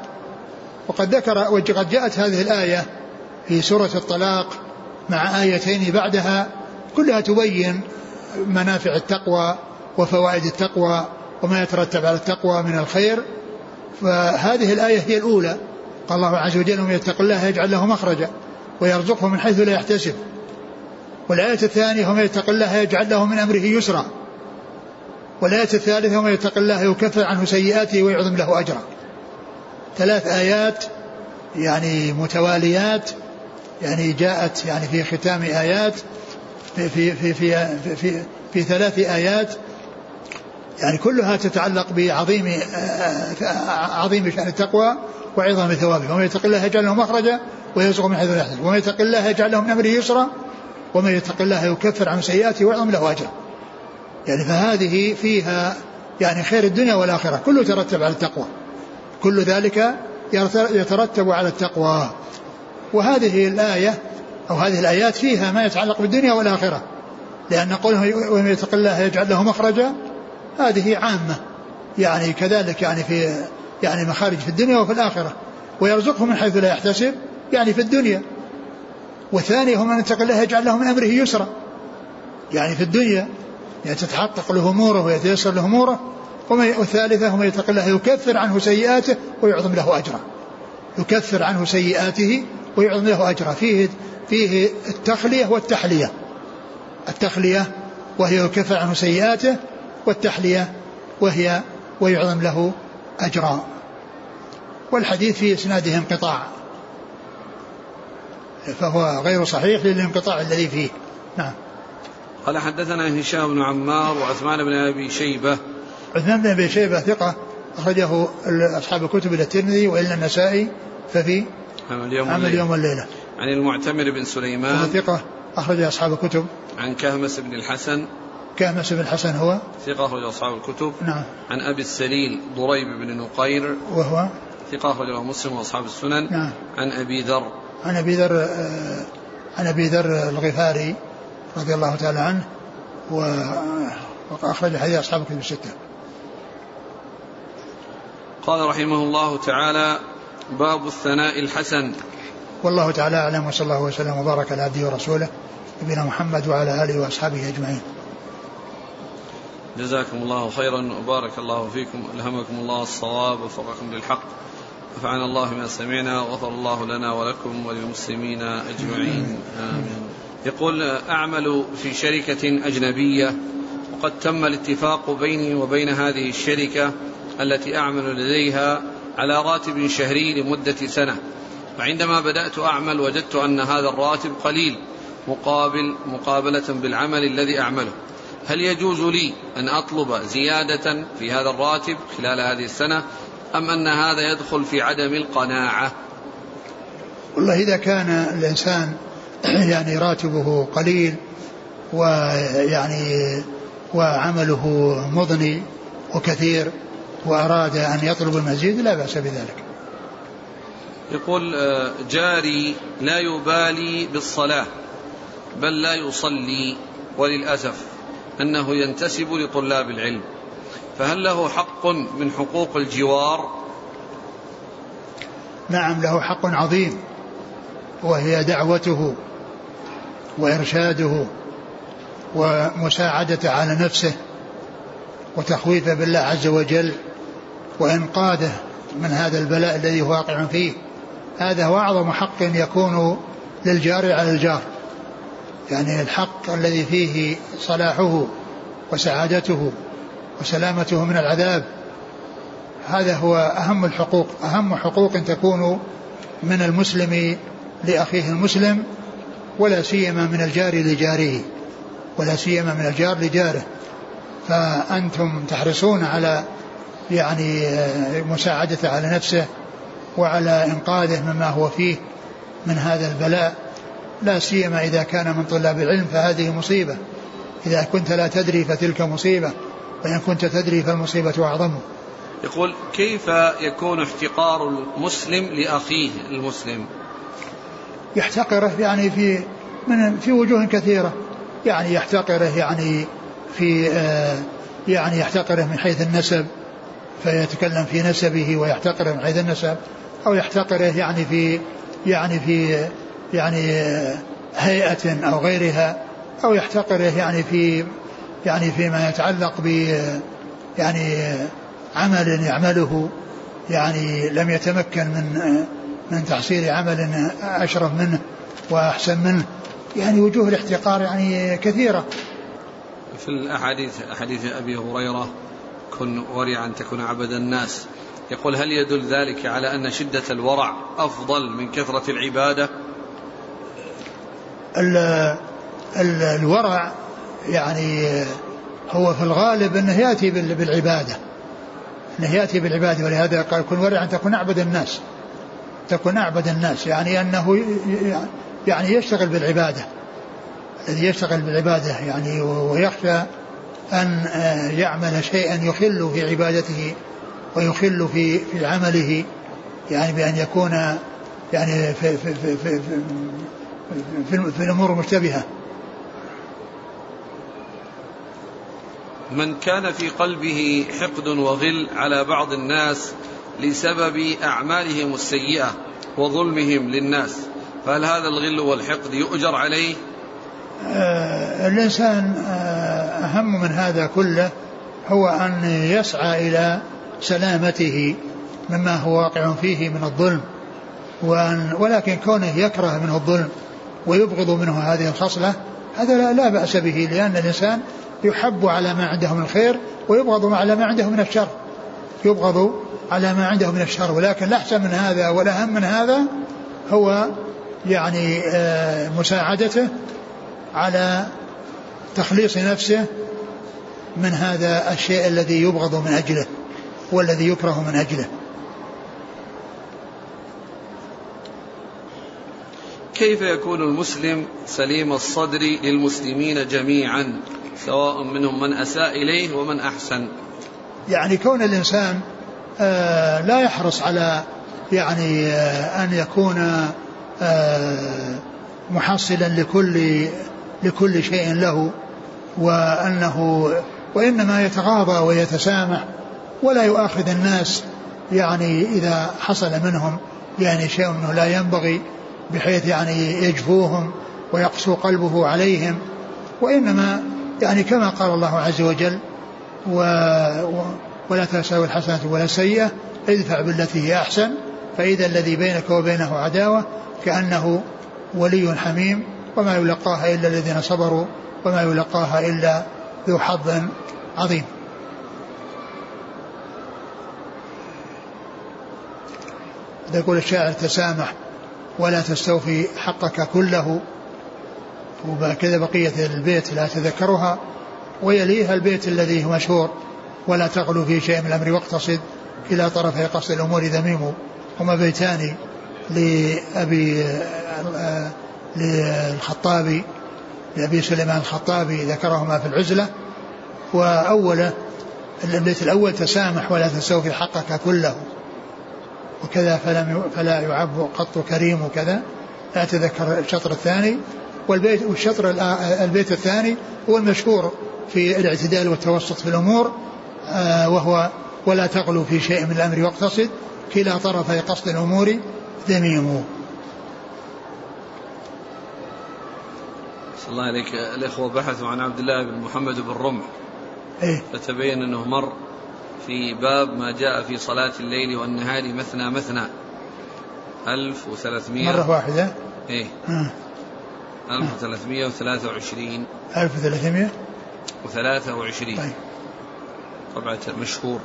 وقد جاءت هذه الآية في سورة الطلاق مع آيتين بعدها كلها تبين منافع التقوى وفوائد التقوى وما يترتب على التقوى من الخير. فهذه الآية هي الأولى، قال الله عز وجل: ومن يتق الله يجعل له مخرجا ويرزقه من حيث لا يحتسب. والآية الثانية: ومن يتق الله يجعل له من أمره يسرا. والآية الثالثة: ومن يتق الله يكفر عنه سيئاته ويعظم له أجرا. 3 آيات يعني متواليات، يعني جاءت يعني في ختام آيات في 3 آيات يعني كلها تتعلق بعظيم شأن التقوى وعظم ثوابه. ومن يتق الله يجعل له مخرجا ويرزقه من حيث لا يحتسب. ومن يتق الله يجعل له من أمره يسرا. ومن يتق الله يكفر عنه سيئاته ويعظم له أجرا. يعني فهذه فيها يعني خير الدنيا والآخرة، كله يترتب على التقوى، كل ذلك يترتب على التقوى. وهذه الآية أو هذه الآيات فيها ما يتعلق بالدنيا والآخرة، لأن قوله ومن يتق الله يجعل له مخرجا هذه عامة، يعني كذلك يعني في يعني مخارج في الدنيا وفي الآخرة. ويرزقه من حيث لا يحتسب يعني في الدنيا. والثاني: ومن يتق الله يجعل له من أمره يسرا، يعني في الدنيا يعني تتحقق له أموره ويتيسر له أموره. والثالثة: ومن يتق الله يكفر عنه سيئاته ويعظم له أجرا. يكفر عنه سيئاته ويعظم له أجرا. فيه التخلية والتحلية. التخلية وهي يكفر عنه سيئاته، والتحلية وهي ويعظم له أجرا. والحديث في إسناده انقطاع، فهو غير صحيح للانقطاع الذي فيه. نعم. قال: حدثنا هشام بن عمار وعثمان بن أبي شيبة. عثمان بن أبي شيبة ثقة أخرجه أصحاب الكتب إلى الترمذي وإلا النسائي ففي عمل يوم والليلة. عن المعتمر بن سليمان ثقة أخرج أصحاب الكتب. عن كهمس بن الحسن. كهمس بن الحسن هو ثقة أخرج أصحاب الكتب. نعم. عن أبي السليل ضريب بن نقير وهو ثقة أخرجه مسلم وأصحاب السنن. نعم. عن أبي ذر. عن أبي ذر الغفاري رضي الله تعالى عنه، وأخرج حديث أصحاب الكتب 6. قال رحمه الله تعالى: باب الثناء الحسن. والله تعالى أعلم، وصلى الله وسلم وبارك على عبده ورسوله نبينا محمد وعلى آله وأصحابه أجمعين. جزاكم الله خيرا وبارك الله فيكم، ألهمكم الله الصواب ووفقكم للحق، نفعنا الله ما سمعنا وغفر الله لنا ولكم وللمسلمين أجمعين، آمين. يقول: أعمل في شركة أجنبية وقد تم الاتفاق بيني وبين هذه الشركة التي أعمل لديها على راتب شهري لمدة سنة، وعندما بدأت أعمل وجدت أن هذا الراتب قليل مقابلة بالعمل الذي أعمله. هل يجوز لي أن أطلب زيادة في هذا الراتب خلال هذه السنة، أم أن هذا يدخل في عدم القناعة؟ والله إذا كان الإنسان يعني راتبه قليل ويعني وعمله مضني وكثير وأراد أن يطلب المزيد لا بأس بذلك. يقول: جاري لا يبالي بالصلاة بل لا يصلي، وللأسف أنه ينتسب لطلاب العلم، فهل له حق من حقوق الجوار؟ نعم، له حق عظيم، وهي دعوته وإرشاده ومساعدته على نفسه وتخويفه بالله عز وجل وإنقاذه من هذا البلاء الذي هو واقع فيه. هذا هو أعظم حق يكون للجار على الجار، يعني الحق الذي فيه صلاحه وسعادته وسلامته من العذاب. هذا هو أهم الحقوق، أهم حقوق تكون من المسلم لأخيه المسلم، ولا سيما من الجار لجاره، ولا سيما من الجار لجاره. فأنتم تحرصون على يعني مساعدته على نفسه وعلى إنقاذه مما هو فيه من هذا البلاء، لا سيما إذا كان من طلاب العلم، فهذه مصيبة. إذا كنت لا تدري فتلك مصيبة، وإن كنت تدري فالمصيبة أعظم. يقول: كيف يكون احتقار المسلم لأخيه المسلم؟ يحتقره يعني في وجوه كثيرة، يعني يحتقره يعني يحتقره من حيث النسب فيتكلم في نسبه ويحتقره من حيث النسب، أو يحتقره يعني في هيئة أو غيرها أو يحتقره يعني فيما يتعلق ب يعني عمل يعمله يعني لم يتمكن من تحصيل عمل أشرف منه وأحسن منه. يعني وجوه الاحتقار يعني كثيرة. في الأحاديث حديث أبي هريرة كن ورعا تكون عبد الناس، يقول هل يدل ذلك على أن شدة الورع أفضل من كثرة العبادة؟ الورع يعني هو في الغالب أنه يأتي بالعبادة، ولهذا قال كن ورعا تكون أعبد الناس، يعني أنه يعني يشتغل بالعبادة، الذي يشتغل بالعبادة يعني ويخشى أن يعمل شيئا يخل في عبادته ويخل في عمله، يعني بأن يكون يعني في الأمور المشتبهة. من كان في قلبه حقد وغل على بعض الناس لسبب أعمالهم السيئة وظلمهم للناس، فهل هذا الغل والحقد يؤجر عليه؟ الإنسان أهم من هذا كله هو أن يسعى إلى سلامته مما هو واقع فيه من الظلم، ولكن كونه يكره منه الظلم ويبغض منه هذه الخصلة هذا لا بأس به، لأن الإنسان يحب على ما عنده من الخير ويبغض على ما عنده من الشر، ولكن الأحسن من هذا والأهم من هذا هو يعني مساعدته على تخليص نفسه من هذا الشيء الذي يبغض من أجله والذي يكره من أجله. كيف يكون المسلم سليم الصدر للمسلمين جميعا سواء منهم من أساء إليه ومن أحسن؟ يعني كون الإنسان لا يحرص على يعني أن يكون محصلا لكل شيء له، وإنما يتغاضى ويتسامح ولا يؤاخذ الناس يعني إذا حصل منهم يعني شيء أنه لا ينبغي، بحيث يعني يجفوهم ويقسو قلبه عليهم، وإنما يعني كما قال الله عز وجل ولا تستوي الحسنة ولا السيئة ادفع بالتي هي أحسن فإذا الذي بينك وبينه عداوة كأنه ولي حميم وما يلقاها إلا الذين صبروا وما يلقاها إلا ذو حظ عظيم. يقول الشاعر تسامح ولا تستوفي حقك كله، وكذا بقية البيت لا تذكرها، ويليها البيت الذي هو مشهور ولا تغلو في شيء من الأمر واقتصد إلى طرفي قصد الأمور ذميم. هما بيتان لأبي سليمان الخطابي ذكرهما في العزلة، وأوله البيت الأول تسامح ولا تستوفي حقك كله، وكذا فلا يعب قط كريم وكذا، لا تذكر الشطر الثاني. البيت الثاني هو المشهور في الاعتدال والتوسط في الأمور، وهو ولا تغلو في شيء من الأمر واقتصد كلا طرفي قصد الأمور ذميم. صلى الله عليك. الإخوة بحثوا عن عبد الله بن محمد بن رمح، فتبين أنه مر في باب ما جاء في صلاة الليل والنهار مثنى مثنى 1300 مرة واحدة 1323 طيب. طبعا مشهور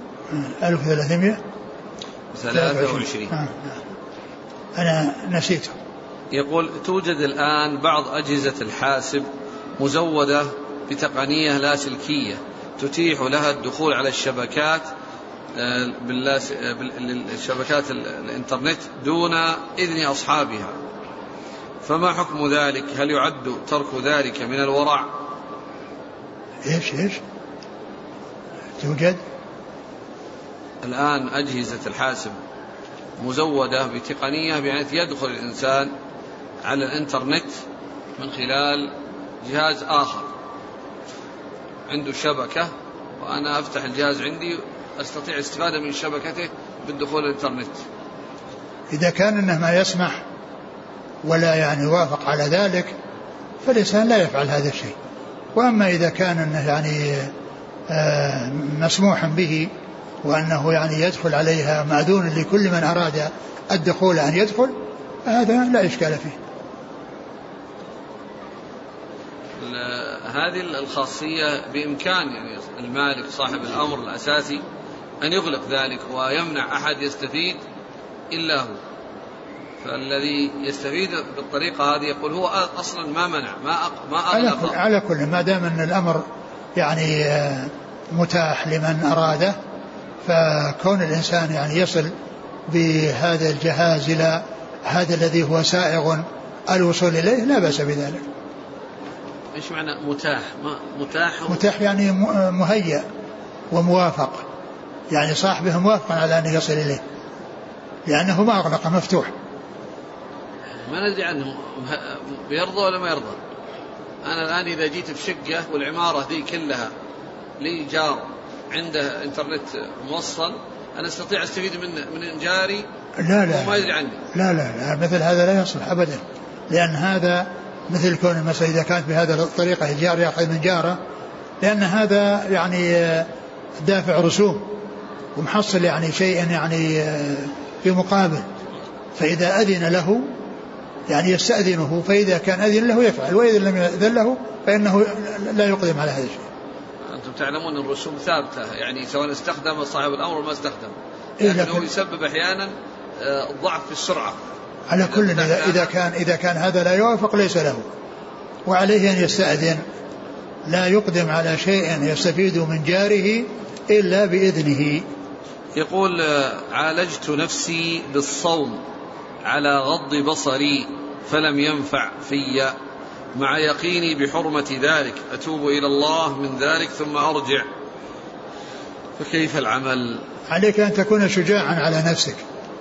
1323 أنا نسيته. يقول توجد الآن بعض أجهزة الحاسب مزودة بتقنية لاسلكية تتيح لها الدخول على الشبكات بالشبكات الانترنت دون إذن أصحابها، فما حكم ذلك؟ هل يعد ترك ذلك من الورع؟ إيش توجد الآن أجهزة الحاسب مزودة بتقنية بحيث يدخل الإنسان على الانترنت من خلال جهاز آخر عنده شبكة، وأنا أفتح الجهاز عندي أستطيع استفادة من شبكته بالدخول الانترنت. إذا كان إنه ما يسمح ولا يعني يوافق على ذلك فالإنسان لا يفعل هذا الشيء. وأما إذا كان أنه يعني مسموح به وأنه يعني يدخل عليها مأذون لكل من أراد الدخول أن يدخل، هذا لا إشكال فيه. هذه الخاصية بإمكان يعني المالك صاحب الأمر الأساسي أن يغلق ذلك ويمنع أحد يستفيد إلا هو، فالذي يستفيد بالطريقة هذه يقول هو أصلا ما منع ما أغلق. على كل ما دام أن الأمر يعني متاح لمن أراده، فكون الإنسان يعني يصل بهذا الجهاز إلى هذا الذي هو سائغ الوصول إليه لا بأس بذلك. إيش معنى متاح؟ متاح يعني مهيأ وموافق، يعني صاحبه موافق على أن يصل إليه لأنه ما أغلق، مفتوح. ما ندري عنه بيرضى ولا ما يرضى. أنا الآن إذا جيت في شقة والعمارة ذي كلها لي جار عنده إنترنت موصل، أنا أستطيع أستفيد من جاري وما يدري عني. لا مثل هذا لا يصلح أبدا، لأن هذا مثل كون المسألة إذا كانت بهذه الطريقة الجار يأخذ من جاره، لأن هذا يعني دافع رسوم ومحصل يعني شيء يعني في مقابل، فإذا أذن له يعني يستأذنه، فإذا كان أذن له يفعل، وإذا لم يأذن له فإنه لا يقدم على هذا الشيء. أنتم تعلمون أن الرسوم ثابتة، يعني سواء استخدم صاحب الأمر وما استخدم، لكنه يسبب أحيانا ضعف في السرعة. على كل إذا كان هذا لا يوافق ليس له، وعليه أن يستأذن، لا يقدم على شيء يستفيد من جاره إلا بإذنه. يقول عالجت نفسي بالصوم على غض بصري فلم ينفع في، مع يقيني بحرمة ذلك، أتوب إلى الله من ذلك ثم أرجع، فكيف العمل؟ عليك أن تكون شجاعا على نفسك،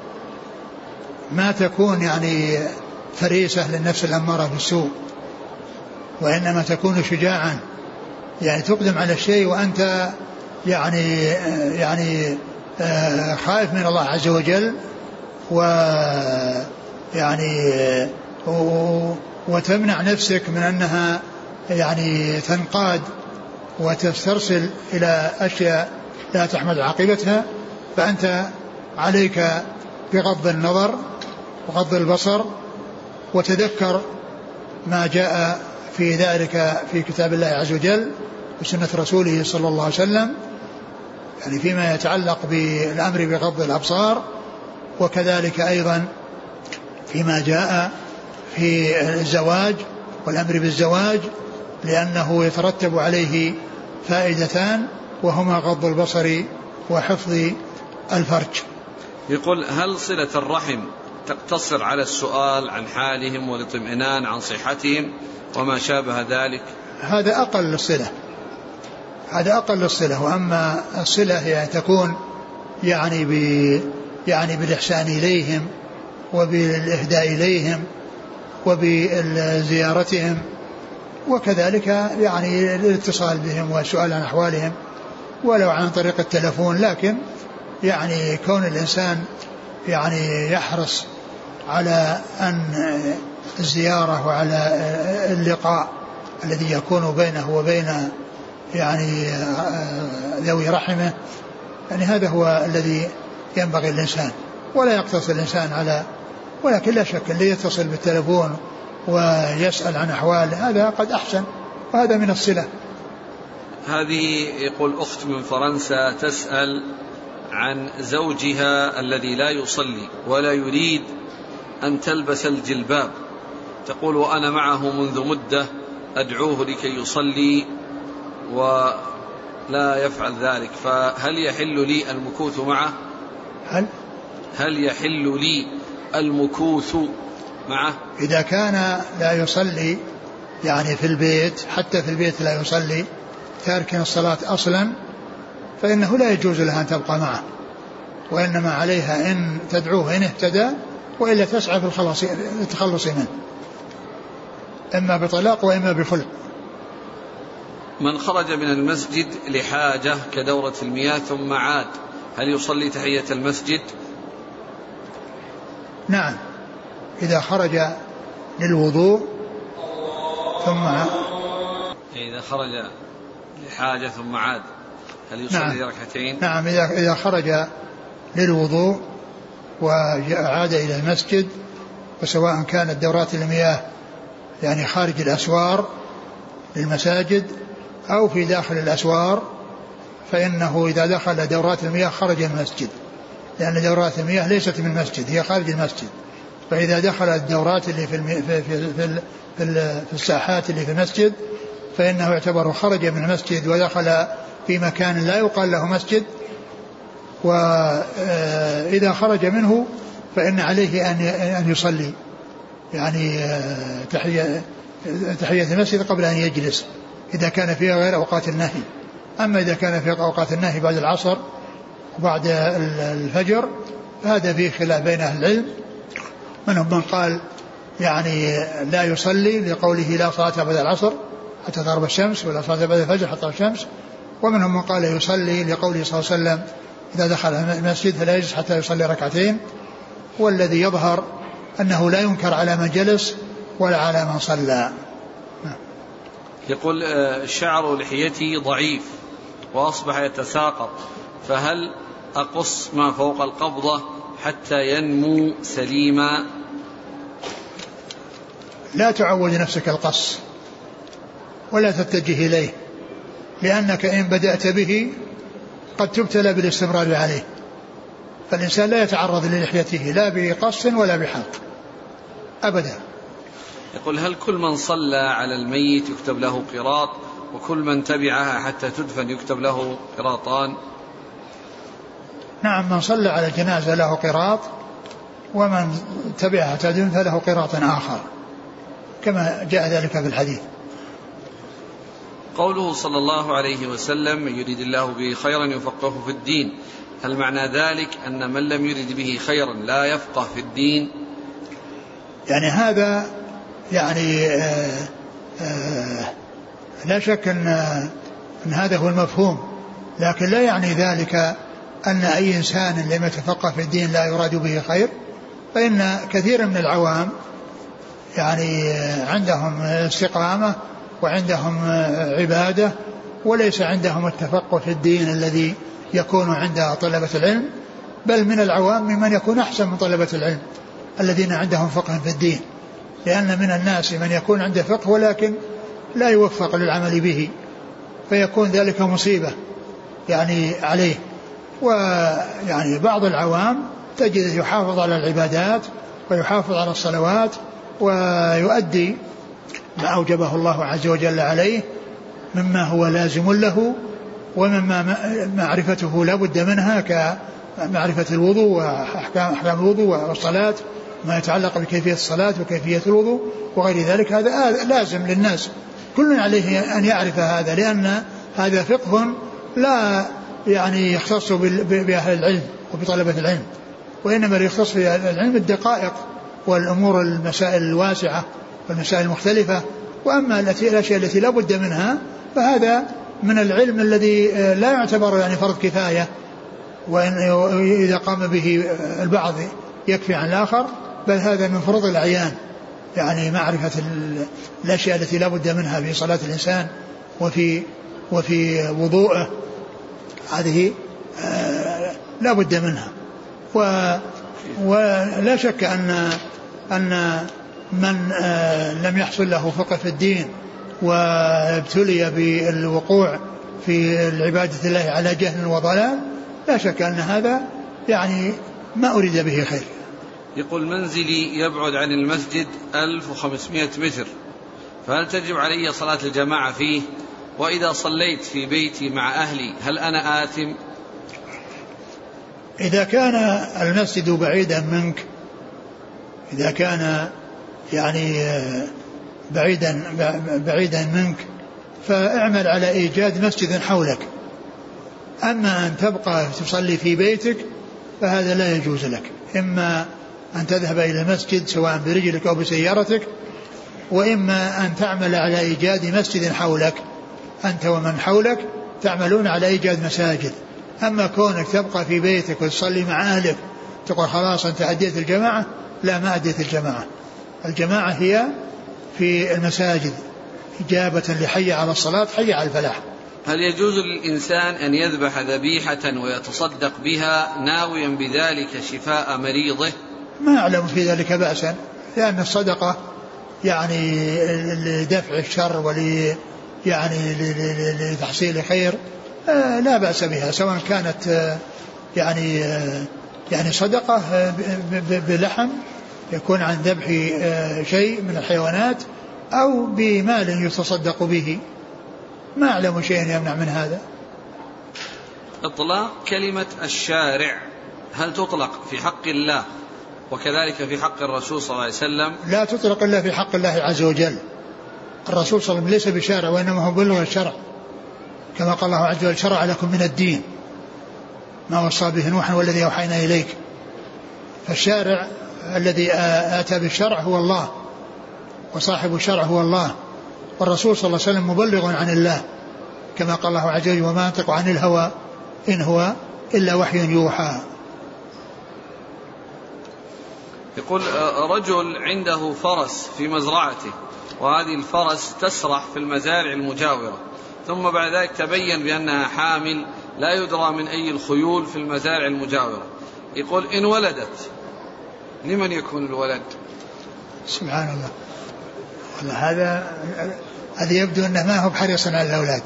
ما تكون يعني فريسة للنفس الأمارة بالسوء، وإنما تكون شجاعا، يعني تقدم على الشيء وأنت يعني خائف من الله عز وجل، ويعني وتمنع نفسك من أنها يعني تنقاد وتسترسل إلى أشياء لا تحمد عاقبتها، فأنت عليك بغض النظر وغض البصر، وتذكر ما جاء في ذلك في كتاب الله عز وجل وسنة رسوله صلى الله عليه وسلم، يعني فيما يتعلق بالأمر بغض الأبصار، وكذلك أيضا فيما جاء في الزواج والأمر بالزواج، لأنه يترتب عليه فائدتان، وهما غض البصر وحفظ الفرج. يقول هل صلة الرحم تقتصر على السؤال عن حالهم والاطمئنان عن صحتهم وما شابه ذلك؟ هذا أقل الصلة، وأما الصلة هي تكون يعني بالإحسان إليهم وبالإهداء إليهم وبزيارتهم، وكذلك يعني الاتصال بهم والسؤال عن أحوالهم ولو عن طريق التلفون، لكن يعني كون الإنسان يعني يحرص على أن الزيارة وعلى اللقاء الذي يكون بينه وبين يعني ذوي رحمه، يعني هذا هو الذي ينبغي الإنسان، ولا يقتصر الإنسان على، ولكن لا شك اللي يتصل بالتلفون ويسأل عن أحوال هذا قد أحسن، وهذا من الصلة. هذه يقول أخت من فرنسا تسأل عن زوجها الذي لا يصلي ولا يريد أن تلبس الجلباب، تقول وأنا معه منذ مدة أدعوه لكي يصلي ولا يفعل ذلك، فهل يحل لي المكوث معه؟ هل يحل لي المكوث معه؟ إذا كان لا يصلي يعني في البيت، حتى في البيت لا يصلي، تارك الصلاة أصلا، فإنه لا يجوز لها أن تبقى معه، وإنما عليها إن تدعوه إن اهتدى، وإلا تسعى في التخلص منه، إما بطلاق وإما بخلع. من خرج من المسجد لحاجة كدورة المياه ثم عاد، هل يصلي تحية المسجد؟ نعم، إذا خرج للوضوء ثم إذا خرج لحاجة ثم عاد هل يصلي ركعتين؟ نعم إذا خرج للوضوء وعاد إلى المسجد، وسواء كانت دورات المياه يعني خارج الأسوار للمساجد أو في داخل الأسوار، فإنه إذا دخل دورات المياه خرج من المسجد، لأن دورات المياه ليست من المسجد، هي خارج المسجد. فإذا دخل الدورات اللي في الساحات اللي في المسجد فإنه يعتبر خرج من المسجد ودخل في مكان لا يقال له مسجد. وإذا خرج منه فإن عليه أن يصلي يعني تحية المسجد قبل أن يجلس إذا كان فيها غير أوقات النهي. أما إذا كان في أوقات النهي بعد العصر وبعد الفجر فهذا فيه خلاف بين أهل العلم، منهم من قال يعني لا يصلي لقوله لا صلاة بعد العصر حتى تغرب الشمس، ولا صلاة بعد الفجر حتى تغرب الشمس، ومنهم من قال يصلي لقوله صلى الله عليه وسلم إذا دخل المسجد فلا يجلس حتى يصلي ركعتين. والذي يظهر أنه لا ينكر على من جلس ولا على من صلى. يقول شعر لحيتي ضعيف وأصبح يتساقط، فهل أقص ما فوق القبضة حتى ينمو سليما؟ لا تعود نفسك القص ولا تتجه إليه، لأنك إن بدأت به قد تبتلى بالاستمرار عليه. فالإنسان لا يتعرض للحيته لا بقص ولا بحلق أبدا. يقول هل كل من صلى على الميت يكتب له قراط، وكل من تبعها حتى تدفن يكتب له قراطان؟ نعم، من صلى على الجنازة له قراط، ومن تبعها حتى تدفن فله قراط آخر كما جاء ذلك في الحديث. قوله صلى الله عليه وسلم من يريد الله به خيرا يفقهه في الدين، هل معنى ذلك أن من لم يرد به خيرا لا يفقه في الدين؟ يعني هذا يعني لا شك أن هذا هو المفهوم، لكن لا يعني ذلك أن أي إنسان لم يتفقه في الدين لا يراد به خير. فإن كثير من العوام يعني عندهم استقامة وعندهم عبادة وليس عندهم التفقه في الدين الذي يكون عند طلبة العلم، بل من العوام ممن يكون أحسن من طلبة العلم الذين عندهم فقه في الدين، لأن من الناس من يكون عنده فقه ولكن لا يوفق للعمل به، فيكون ذلك مصيبة يعني عليه. ويعني بعض العوام تجد يحافظ على العبادات ويحافظ على الصلوات ويؤدي ما أوجبه الله عز وجل عليه مما هو لازم له، ومما معرفته لا بد منها كمعرفة الوضوء وأحكام الوضوء والصلاة، ما يتعلق بكيفية الصلاة وكيفية الوضوء وغير ذلك. هذا لازم للناس، كل عليه أن يعرف هذا، لأن هذا فقه لا يعني يختص بأهل العلم وبطلبة العلم، وإنما يختص بالعلم الدقائق والأمور المسائل الواسعة والمسائل المختلفة. وأما الأشياء التي لا بد منها فهذا من العلم الذي لا يعتبر يعني فرض كفاية، وإن إذا قام به البعض يكفي عن الآخر، بل هذا من فروض الأعيان، يعني معرفة الأشياء التي لا بد منها في صلاة الإنسان وفي وضوءه، هذه لا بد منها. ولا شك أن من لم يحصل له فقه في الدين وابتلي بالوقوع في العبادة الله على جهل وضلال، لا شك أن هذا يعني ما أريد به خير. يقول منزلي يبعد عن المسجد 1500 متر، فهل تجب علي صلاة الجماعة فيه؟ وإذا صليت في بيتي مع أهلي هل أنا آثم؟ إذا كان المسجد بعيدا منك، إذا كان يعني بعيدا منك فاعمل على إيجاد مسجد حولك. أما أن تبقى تصلي في بيتك فهذا لا يجوز لك، إما أن تذهب إلى المسجد سواء برجلك أو بسيارتك، وإما أن تعمل على إيجاد مسجد حولك، أنت ومن حولك تعملون على إيجاد مساجد. أما كونك تبقى في بيتك وتصلي مع أهلك تقول خلاص أنت أديت الجماعة، لا، ما أديت الجماعة. الجماعة هي في المساجد، إجابة لحي على الصلاة حي على الفلاح. هل يجوز للإنسان أن يذبح ذبيحة ويتصدق بها ناويا بذلك شفاء مريضه؟ ما أعلم في ذلك بأسا، لأن الصدقة يعني لدفع الشر يعني لتحصيل خير لا بأس بها، سواء كانت يعني صدقة بلحم يكون عن ذبح شيء من الحيوانات أو بمال يتصدق به، ما أعلم شيء يمنع من هذا. إطلاق كلمة الشارع هل تطلق في حق الله وكذلك في حق الرسول صلى الله عليه وسلم؟ لا تطلق إلا في حق الله عز وجل. الرسول صلى الله عليه وسلم ليس بشارع وإنما هو بلغ الشرع، كما قال الله عز وجل شرع لكم من الدين ما وصى به نوحا والذي أوحينا إليك. فالشارع الذي آتى بالشرع هو الله، وصاحب الشرع هو الله، والرسول صلى الله عليه وسلم مبلغ عن الله، كما قال الله عز وجل وما ينطق عن الهوى إن هو إلا وحي يوحى. يقول رجل عنده فرس في مزرعته، وهذه الفرس تسرح في المزارع المجاورة، ثم بعد ذلك تبين بأنها حامل لا يدرى من أي الخيول في المزارع المجاورة. يقول إن ولدت لمن يكون الولد؟ سبحان الله، هذا يبدو أنه ما هو بحريص على الأولاد،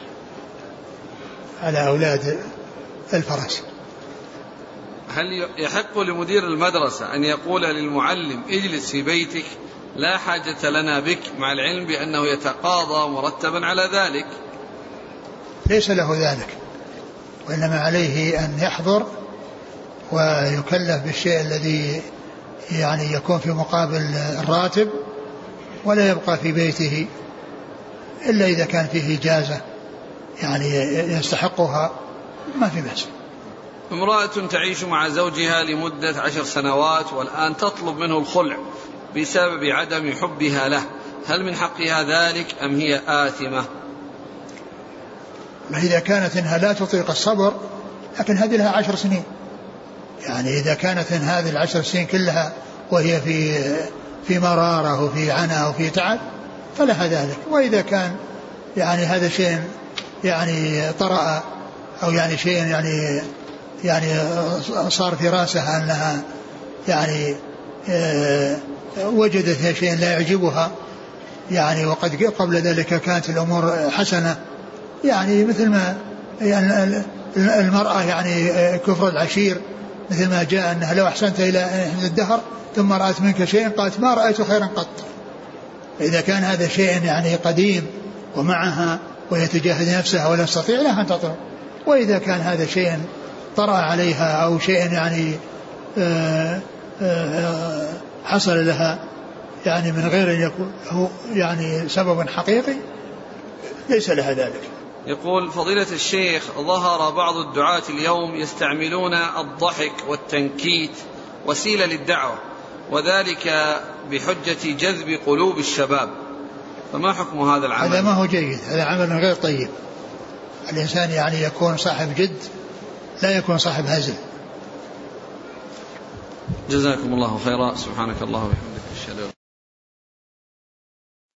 على أولاد الفرس. هل يحق لمدير المدرسة أن يقول للمعلم اجلس في بيتك لا حاجة لنا بك، مع العلم بأنه يتقاضى مرتبا على ذلك؟ ليس له ذلك، وإنما عليه أن يحضر ويكلف بالشيء الذي يعني يكون في مقابل الراتب، ولا يبقى في بيته إلا إذا كان فيه إجازة يعني يستحقها، ما في بأس. امرأة تعيش مع زوجها لمدة 10 سنوات والآن تطلب منه الخلع بسبب عدم حبها له، هل من حقها ذلك أم هي آثمة؟ إذا كانت إنها لا تطيق الصبر، لكن هذه لها 10 سنين، يعني إذا كانت إن هذه 10 سنين كلها وهي في مرارة وفي عناء وفي تعب فلها ذلك. وإذا كان يعني هذا شيء يعني طرأ أو يعني شيء يعني صار في رأسها أنها يعني وجدت شيء لا يعجبها، يعني وقد قبل ذلك كانت الأمور حسنة، يعني مثل ما يعني المرأة يعني كفر العشير، مثل ما جاء أنها لو أحسنت إلى الدهر ثم رأت منك شيئا قالت ما رأيت خيرا قط. إذا كان هذا شيء يعني قديم ومعها ويتجاهد نفسها ولا تستطيع لها أن تطلب، وإذا كان هذا شيء طرأ عليها أو شيء يعني حصل لها يعني من غير أن يكون هو يعني سبب حقيقي ليس لها ذلك. يقول فضيلة الشيخ ظهر بعض الدعاة اليوم يستعملون الضحك والتنكيت وسيلة للدعوة، وذلك بحجة جذب قلوب الشباب، فما حكم هذا العمل؟ هذا ما هو جيد، هذا عمل غير طيب. الإنسان يعني يكون صاحب جد لا يكون صاحب هزل. جزاكم الله خيرا. سبحانك الله وبحمدك.